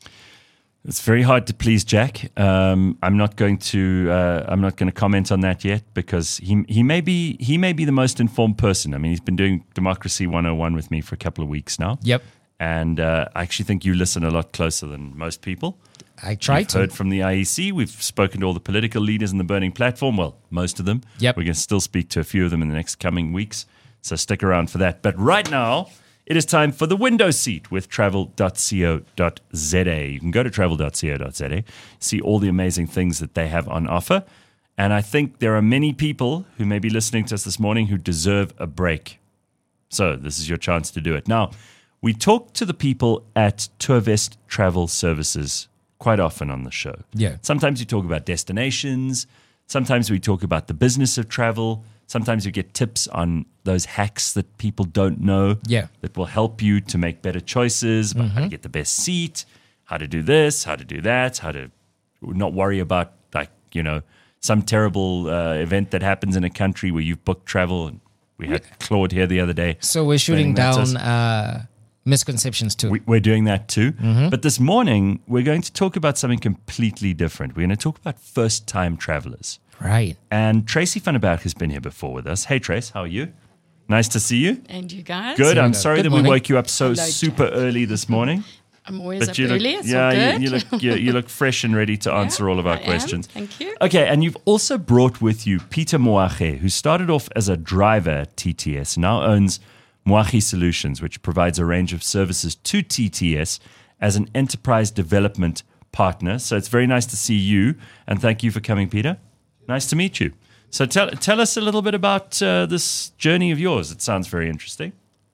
It's very hard to please Jack. Um, I'm not going to. Uh, I'm not going to comment on that yet because he he may be he may be the most informed person. I mean, he's been doing Democracy one oh one with me for a couple of weeks now. Yep. And uh, I actually think you listen a lot closer than most people. I tried We've to. heard from the I E C. We've spoken to all the political leaders in the burning platform. Well, most of them. Yep. We're going to still speak to a few of them in the next coming weeks. So stick around for that. But right now, it is time for the window seat with travel dot co dot za. You can go to travel dot co dot za, see all the amazing things that they have on offer. And I think there are many people who may be listening to us this morning who deserve a break. So this is your chance to do it. Now, we talk to the people at Tourvest Travel Services quite often on the show. Yeah. Sometimes we talk about destinations. Sometimes we talk about the business of travel. Sometimes you get tips on those hacks that people don't know Yeah. that will help you to make better choices about how to get the best seat, how to do this, how to do that, how to not worry about, like, you know, some terrible uh, event that happens in a country where you've booked travel. And we had Claude here the other day. So we're shooting saying that's down uh, misconceptions too. We, we're doing that too. But this morning, we're going to talk about something completely different. We're going to talk about first-time travelers. right. And Tracy van der Berg has been here before with us. Hey, Trace, how are you? Nice to see you. And you guys? Good. I'm Good sorry that morning. we woke you up so Hello, super early this morning. I'm always up you look, early. It's yeah, all you, good. you look you, you look fresh and ready to answer all of our I am. questions. Thank you. Okay, and you've also brought with you Peter Moache, who started off as a driver at T T S, now owns Moache Solutions, which provides a range of services to T T S as an enterprise development partner. So it's very nice to see you, and thank you for coming, Peter. Nice to meet you. So tell tell us a little bit about uh, this journey of yours. It sounds very interesting.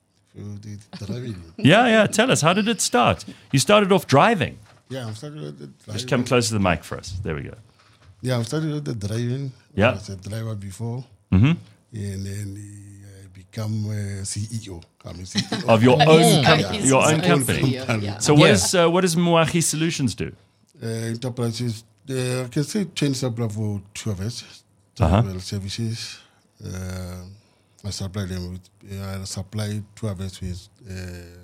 Yeah, yeah. Tell us, how did it start? You started off driving. Yeah, I started with the driving. Just come close to the mic for us. There we go. Yeah, I started with the driving. Yeah. I was a driver before. Mm-hmm. And then I become a C E O. I'm a C E O. Of your own, Yeah. com- Yeah. your own His company. company, yeah. So what Yeah. is uh, what does Moahi Solutions do? uh, enterprises, uh, I can say chain supply for two of us. Uh-huh. Travel services. Uh, I supply them with, uh, I supply two of us with uh,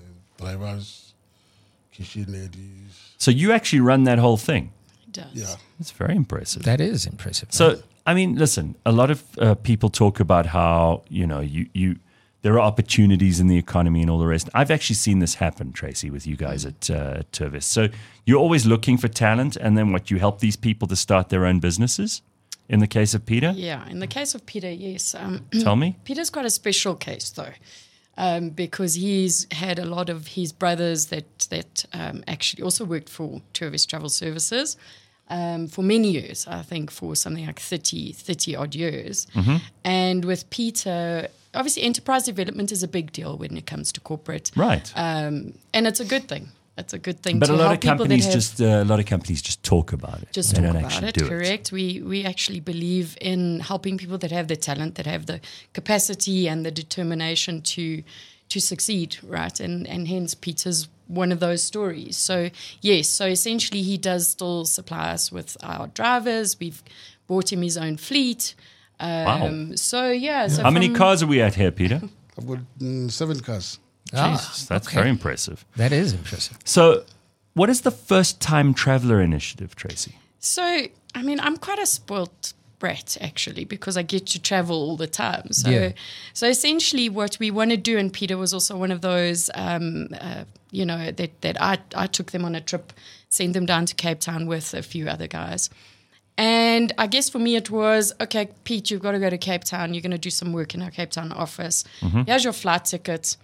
drivers, kitchen ladies. So you actually run that whole thing. It does. Yeah. That's very impressive. That is impressive. So, I mean, listen, a lot of uh, people talk about how, you know, you, you there are opportunities in the economy and all the rest. I've actually seen this happen, Tracy, with you guys at uh, Tervis. So you're always looking for talent, and then what, you help these people to start their own businesses? In the case of Peter? Yeah, in the case of Peter, yes. Um, Tell me. Peter's got a special case, though, um, because he's had a lot of his brothers that that um, actually also worked for Tervis Travel Services um, for many years, I think for something like thirty, thirty odd years. Mm-hmm. And with Peter, obviously enterprise development is a big deal when it comes to corporate. Right. Um, and it's a good thing. It's a good thing But to a lot help of people companies that have just uh, a lot of companies just talk about it. just they talk don't about actually it. do Correct. We we actually believe in helping people that have the talent, that have the capacity and the determination to to succeed, right? And and hence Peter's one of those stories. So yes, so essentially he does still supply us with our drivers. We've bought him his own fleet. Um, Wow. So yeah. So How many from- cars are we at here, Peter? I've got mm, seven cars. Ah, Jesus, that's okay. very impressive. That is impressive. So, what is the First Time Traveler Initiative, Tracy? So, I mean, I'm quite a spoilt brat, actually, because I get to travel all the time. So, Yeah. so essentially what we want to do, and Peter was also one of those, um, uh, you know, that, that I, I took them on a trip, sent them down to Cape Town with a few other guys. And I guess for me it was, okay, Pete, you've got to go to Cape Town. You're going to do some work in our Cape Town office. Mm-hmm. Here's your flight ticket.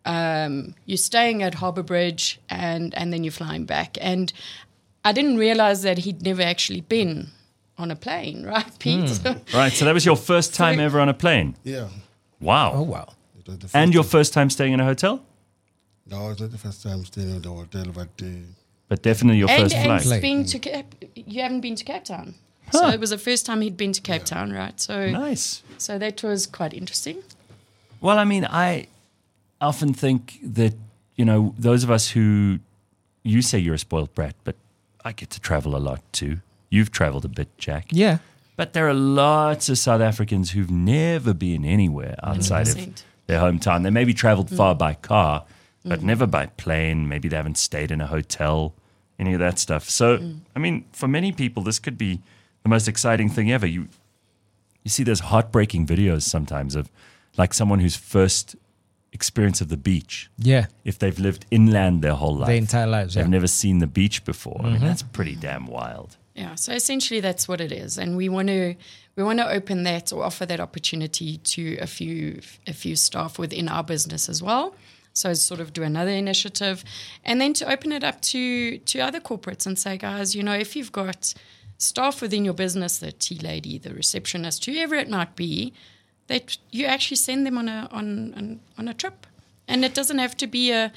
Um, you're staying at Harbour Bridge and, and then you're flying back. And I didn't realize that he'd never actually been on a plane, right, Pete? Mm. Right, so that was your first time So- ever on a plane. Yeah. Wow. Oh, wow. It was the first And your time. first time staying in a hotel? No, it's not the first time staying in the hotel, but uh, But definitely your and first and flight. been to Cape, you haven't been to Cape Town. So Huh. it was the first time he'd been to Cape Town, right? So Nice. so that was quite interesting. Well, I mean, I often think that, you know, those of us who, you say you're a spoiled brat, but I get to travel a lot too. You've traveled a bit, Jack. Yeah. But there are lots of South Africans who've never been anywhere outside of one hundred percent. their hometown. They maybe traveled far by car, but never by plane. Maybe they haven't stayed in a hotel, any of that stuff. So, I mean, for many people, this could be the most exciting thing ever. You you see those heartbreaking videos sometimes of like someone whose first experience of the beach, Yeah. if they've lived inland their whole life, Their entire lives. they've Yeah. never seen the beach before. I mean, that's pretty damn wild. Yeah, so essentially that's what it is, and we want to we want to open that or offer that opportunity to a few a few staff within our business as well. So sort of do another initiative, and then to open it up to to other corporates and say, guys, you know, if you've got staff within your business, the tea lady, the receptionist, whoever it might be, that you actually send them on a on on, on a trip, and it doesn't have to be a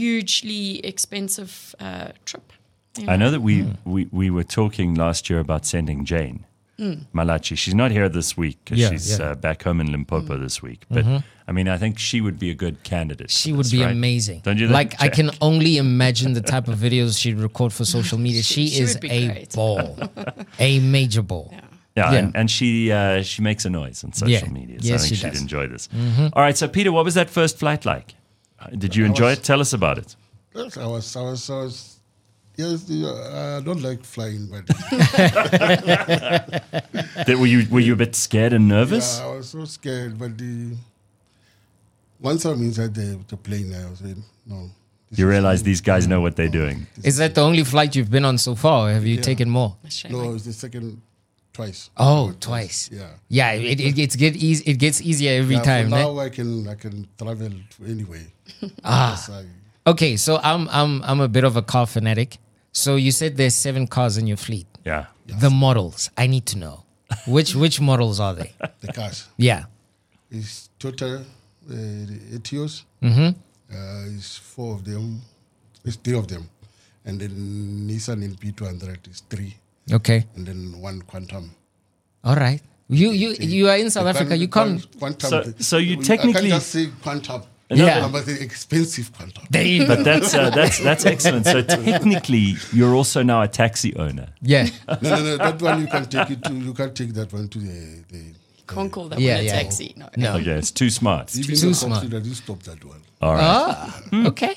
hugely expensive uh, trip. you I know that we, Hmm. we, we were talking last year about sending Jane Malachi. She's not here this week because Yeah, she's yeah. Mm-hmm. Uh, back home in Limpopo this week. But I mean, I think she would be a good candidate. She for would this, be right? amazing. Don't you think, Like, I Jack? can only imagine the type of videos she'd record for social media. She, She is would be a great. ball, a major ball. Yeah. Yeah, Yeah. And, and she uh, she makes a noise on social Yeah. media. So Yes, I think she she'd does. enjoy this. All right, so Peter, what was that first flight like? Uh, Did you I enjoy was- it? Tell us about it. yes, I was, I was, I was, yes, the, uh, I don't like flying, but That, were you were you a bit scared and nervous? yeah, I was so scared. But the once I'm inside the, the plane, I was saying, no. this You is- realize these guys know what they're doing. this Is that the only flight you've been on so far? Or have you Yeah. taken more? Shame. No, it's the second, twice. Oh, Oh, twice. Yeah. Yeah, it, it gets get easy. It gets easier every Yeah, time. for ne? now I can I can travel anyway. Ah. Yes, I, Okay, so I'm I'm I'm a bit of a car fanatic. So you said there's seven cars in your fleet. Yeah. The models, I need to know. Which which models are they? The cars. Yeah. It's total uh, the Etios. Mm-hmm. Uh, it's four of them. It's three of them. And then Nissan N P two hundred is three. Okay. And then one Quantum. All right. You you you are in South The Africa. quan- You can't. Quantum. So- so you I technically- can't just say Quantum. Yeah. But the expensive Quantum. There you But go. that's uh, that's that's excellent. So technically, you're also now a taxi owner. Yeah. No, no, no. That one you can take it to. You can take that one to the. the Can't call that Yeah, one a yeah. taxi. No. No. Okay, it's too smart. even too the smart. company that you stop that one. All right. Ah. Okay.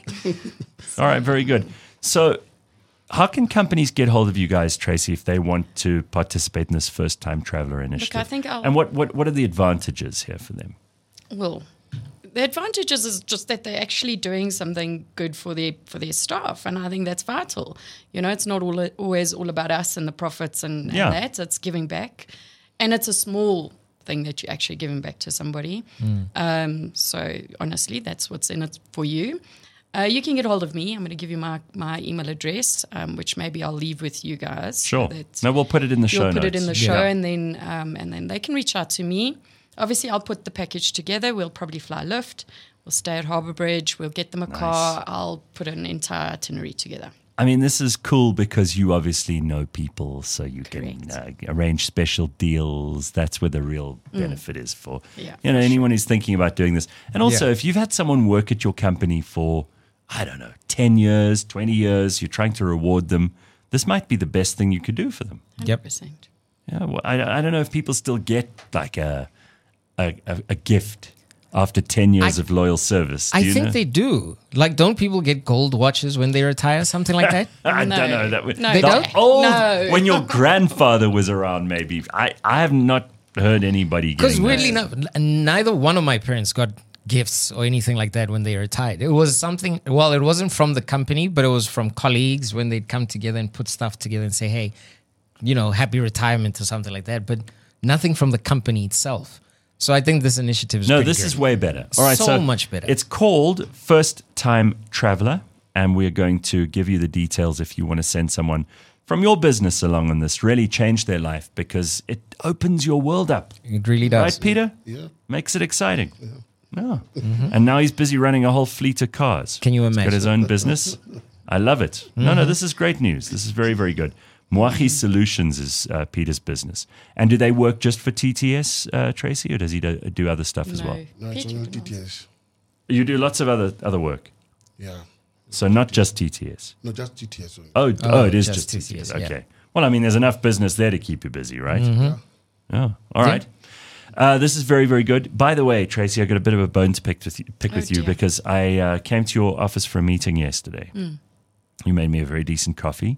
All right, very good. So, how can companies get hold of you guys, Tracy, if they want to participate in this first time traveler initiative? I think I'll- and what, what, what are the advantages here for them? Well, the advantages is just that they're actually doing something good for their for their staff, and I think that's vital. You know, it's not all always all about us and the profits and, and Yeah. that. It's giving back, and it's a small thing that you're actually giving back to somebody. Um, so honestly, that's what's in it for you. Uh, you can get hold of me. I'm going to give you my, my email address, um, which maybe I'll leave with you guys. Sure. that No, we'll put it in the show You'll put notes. it in the Yeah. show, and then um, and then they can reach out to me. Obviously, I'll put the package together. We'll probably fly Lyft. We'll stay at Harbour Bridge. We'll get them a car. I'll put an entire itinerary together. I mean, this is cool because you obviously know people, so you can Correct. uh, arrange special deals. That's where the real benefit is for Yeah, you know for anyone who's thinking about doing this. And also, Yeah. if you've had someone work at your company for I don't know ten years, twenty years, you're trying to reward them. This might be the best thing you could do for them. one hundred Yep. percent. Yeah, well, I, I don't know if people still get like a a, a, a gift after ten years I- of loyal service. Do I you think know? they do. Like, don't people get gold watches when they retire? Something like that? I No. don't know that. would- No, the They don't? Old, No. When your grandfather was around, maybe. I, I have not heard anybody Because getting weirdly that. enough, n- neither one of my parents got gifts or anything like that when they retired. It was something, well, it wasn't from the company, but it was from colleagues when they'd come together and put stuff together and say, hey, you know, happy retirement or something like that. But nothing from the company itself. So I think this initiative is No, pretty this good. is way better. All right, So so much better. It's called First Time Traveler, and we're going to give you the details if you want to send someone from your business along on this. Really change their life because it opens your world up. It really does. Right, Peter? Yeah. Makes it exciting. Yeah. And now he's busy running a whole fleet of cars. Can you He's got imagine? his own business. I love it. No, no, this is great news. This is very, very good. Moahi Solutions is uh, Peter's business. And do they work just for T T S, uh, Tracy, or does he do, do other stuff as No. well? No, it's Peter only can T T S. You do lots of other other work. Yeah. So not just T T S. No, just T T S only. Oh, oh, it is just just, T T S, T T S. yeah. Okay. Well, I mean, there's enough business there to keep you busy, right? Yeah. Oh, all right. Uh, this is very, very good. By the way, Tracy, I got a bit of a bone to pick with you, pick Oh, with you dear. because I uh, came to your office for a meeting yesterday. Hmm. You made me a very decent coffee.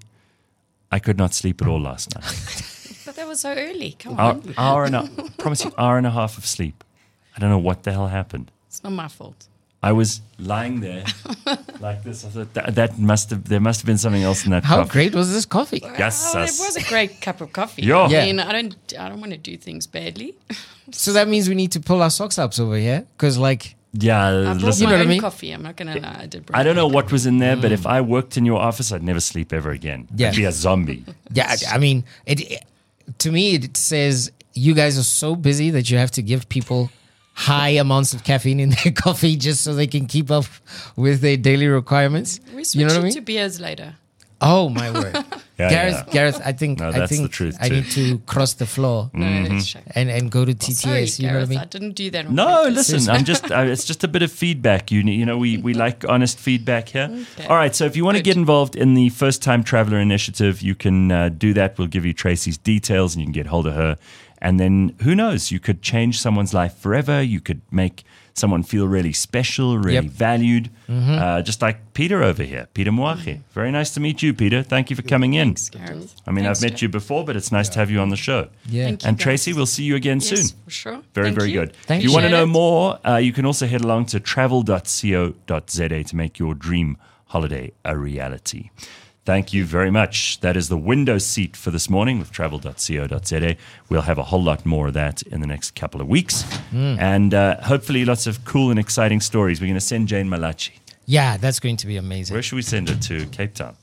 I could not sleep at all last night. But that was so early. Come hour, on. hour and a, promise you, hour and a half of sleep. I don't know what the hell happened. It's not my fault. I was lying there like this. I thought that, that must have there must have been something else in that How coffee. great was this coffee? Yes, Oh, it yes. was a great cup of coffee. Yeah. I Yeah. mean, I don't, I don't want to do things badly. So that means we need to pull our socks ups over here because, like, Yeah, I brought listen. my know what I own mean? coffee. I'm not gonna lie. I did. Bring I don't know my what was in there, but if I worked in your office, I'd never sleep ever again. Yeah. I'd be a zombie. yeah, I mean, it, it to me it says you guys are so busy that you have to give people high amounts of caffeine in their coffee just so they can keep up with their daily requirements. We switch You know what I it mean? to beers later. Oh my word, Yeah, Gareth! yeah. Gareth, I think No, I that's think the truth I too. need to cross the floor No, Mm-hmm. that's shame. and, and go to T T S. Sorry, you know what I Gareth, mean? I didn't do that. On No, purpose. listen, I'm just, uh, it's just a bit of feedback. You, ne- you know, we, we like honest feedback here. Okay. All right, so if you want to Good. get involved in the First Time Traveler Initiative, you can uh, do that. We'll give you Tracy's details and you can get hold of her. And then who knows, you could change someone's life forever. You could make someone feel really special, really Yep. Mm-hmm. valued, uh, just like Peter over here, Peter Moahi. Very nice to meet you, Peter. Thank you for coming in. Thanks, Gareth. I mean, Thanks, I've met Gareth. you before, but it's nice to have you on the show. Yeah. Thank you, And guys. Tracy, we'll see you again Yes, soon. for sure. Very, Thank very you. good. Thank if you want to Appreciate know it. more, uh, you can also head along to travel dot co dot za to make your dream holiday a reality. Thank you very much. That is the window seat for this morning with travel dot co dot za. We'll have a whole lot more of that in the next couple of weeks. And uh, hopefully lots of cool and exciting stories. We're going to send Jane Malachi. Yeah, that's going to be amazing. Where should we send her to? Cape Town.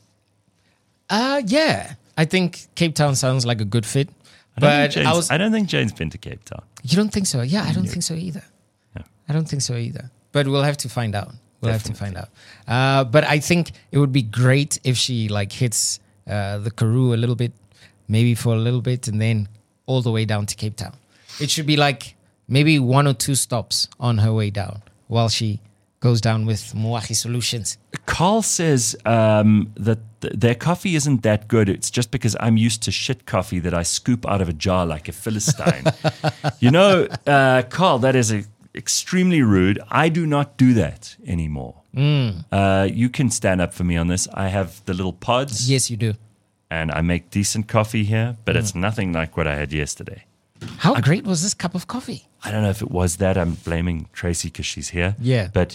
Uh, yeah, I think Cape Town sounds like a good fit. I don't, think But Jane's, I was. I don't think Jane's been to Cape Town. You don't think so? Yeah, I don't think so either. Yeah. I don't think so either. But we'll have to find out. We'll have to find out. Uh, but I think it would be great if she like hits uh, the Karoo a little bit, maybe for a little bit, and then all the way down to Cape Town. It should be like maybe one or two stops on her way down while she goes down with Moahi Solutions. Carl says um, that th- their coffee isn't that good. It's just because I'm used to shit coffee that I scoop out of a jar like a Philistine. You know, uh, Carl, that is a, extremely rude. I do not do that anymore. Mm. Uh, you can stand up for me on this. I have the little pods. Yes, you do. And I make decent coffee here, but Mm. it's nothing like what I had yesterday. How great was this cup of coffee? I don't know if it was that. I'm blaming Tracy because she's here. Yeah. But,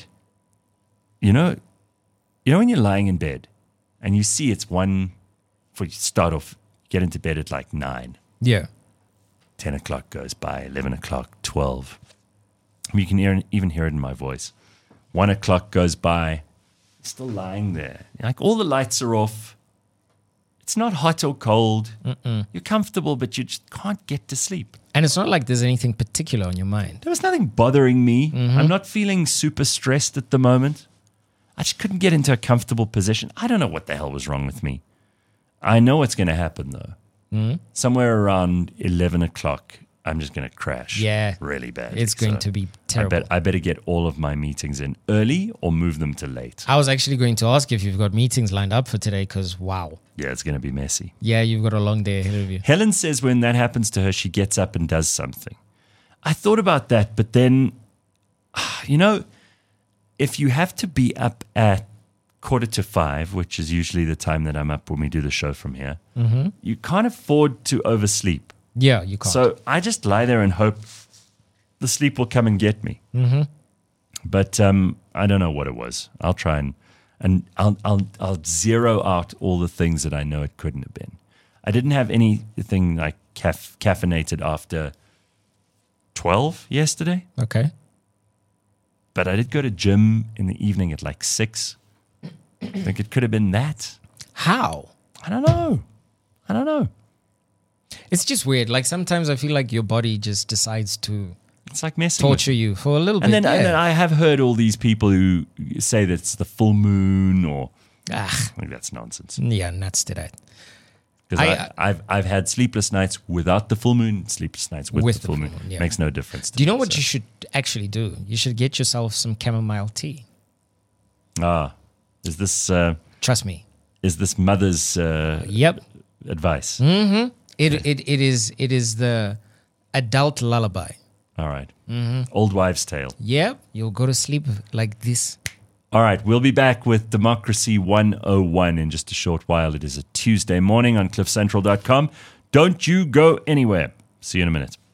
you know, you know when you're lying in bed and you see it's one, for you start off, get into bed at like nine. Yeah. ten o'clock goes by, eleven o'clock, twelve. You can hear, even hear it in my voice. one o'clock goes by, still lying there. Like all the lights are off. It's not hot or cold. Mm-mm. You're comfortable, but you just can't get to sleep. And it's not like there's anything particular on your mind. There was nothing bothering me. Mm-hmm. I'm not feeling super stressed at the moment. I just couldn't get into a comfortable position. I don't know what the hell was wrong with me. I know what's going to happen, though. Mm-hmm. Somewhere around eleven o'clock, I'm just going to crash. Yeah. Really bad. It's going to be terrible. I, bet, I better get all of my meetings in early or move them to late. I was actually going to ask if you've got meetings lined up for today because, wow. Yeah, it's going to be messy. Yeah, you've got a long day ahead of you. Helen says when that happens to her, she gets up and does something. I thought about that, but then, you know, if you have to be up at quarter to five, which is usually the time that I'm up when we do the show from here, mm-hmm. you can't afford to oversleep. Yeah, you can't. So I just lie there and hope the sleep will come and get me. Mm-hmm. But um, I don't know what it was. I'll try and and I'll I'll I'll zero out all the things that I know it couldn't have been. I didn't have anything like caf- caffeinated after twelve yesterday, Okay. but I did go to gym in the evening at like six. I think it could have been that. How? I don't know. I don't know. It's just weird. Like sometimes I feel like your body just decides to It's like messing with torture you for a little And bit. then, yeah. and then I have heard all these people who say that it's the full moon, or ah, I think that's nonsense. yeah, nuts to that. Because I- I've I've had sleepless nights without the full moon, sleepless nights with, With the the full full moon. moon, yeah. Makes no difference. To Do you know me, what so. you should actually do? You should get yourself some chamomile tea. Ah, is this uh, Trust me. is this mother's uh, Yep. advice? Mm-hmm. It, it, it is it is the adult lullaby. All right. Mm-hmm. Old wives' tale. Yep. You'll go to sleep like this. All right, we'll be back with Democracy one oh one in just a short while. It is a Tuesday morning on cliff central dot com. Don't you go anywhere. See you in a minute.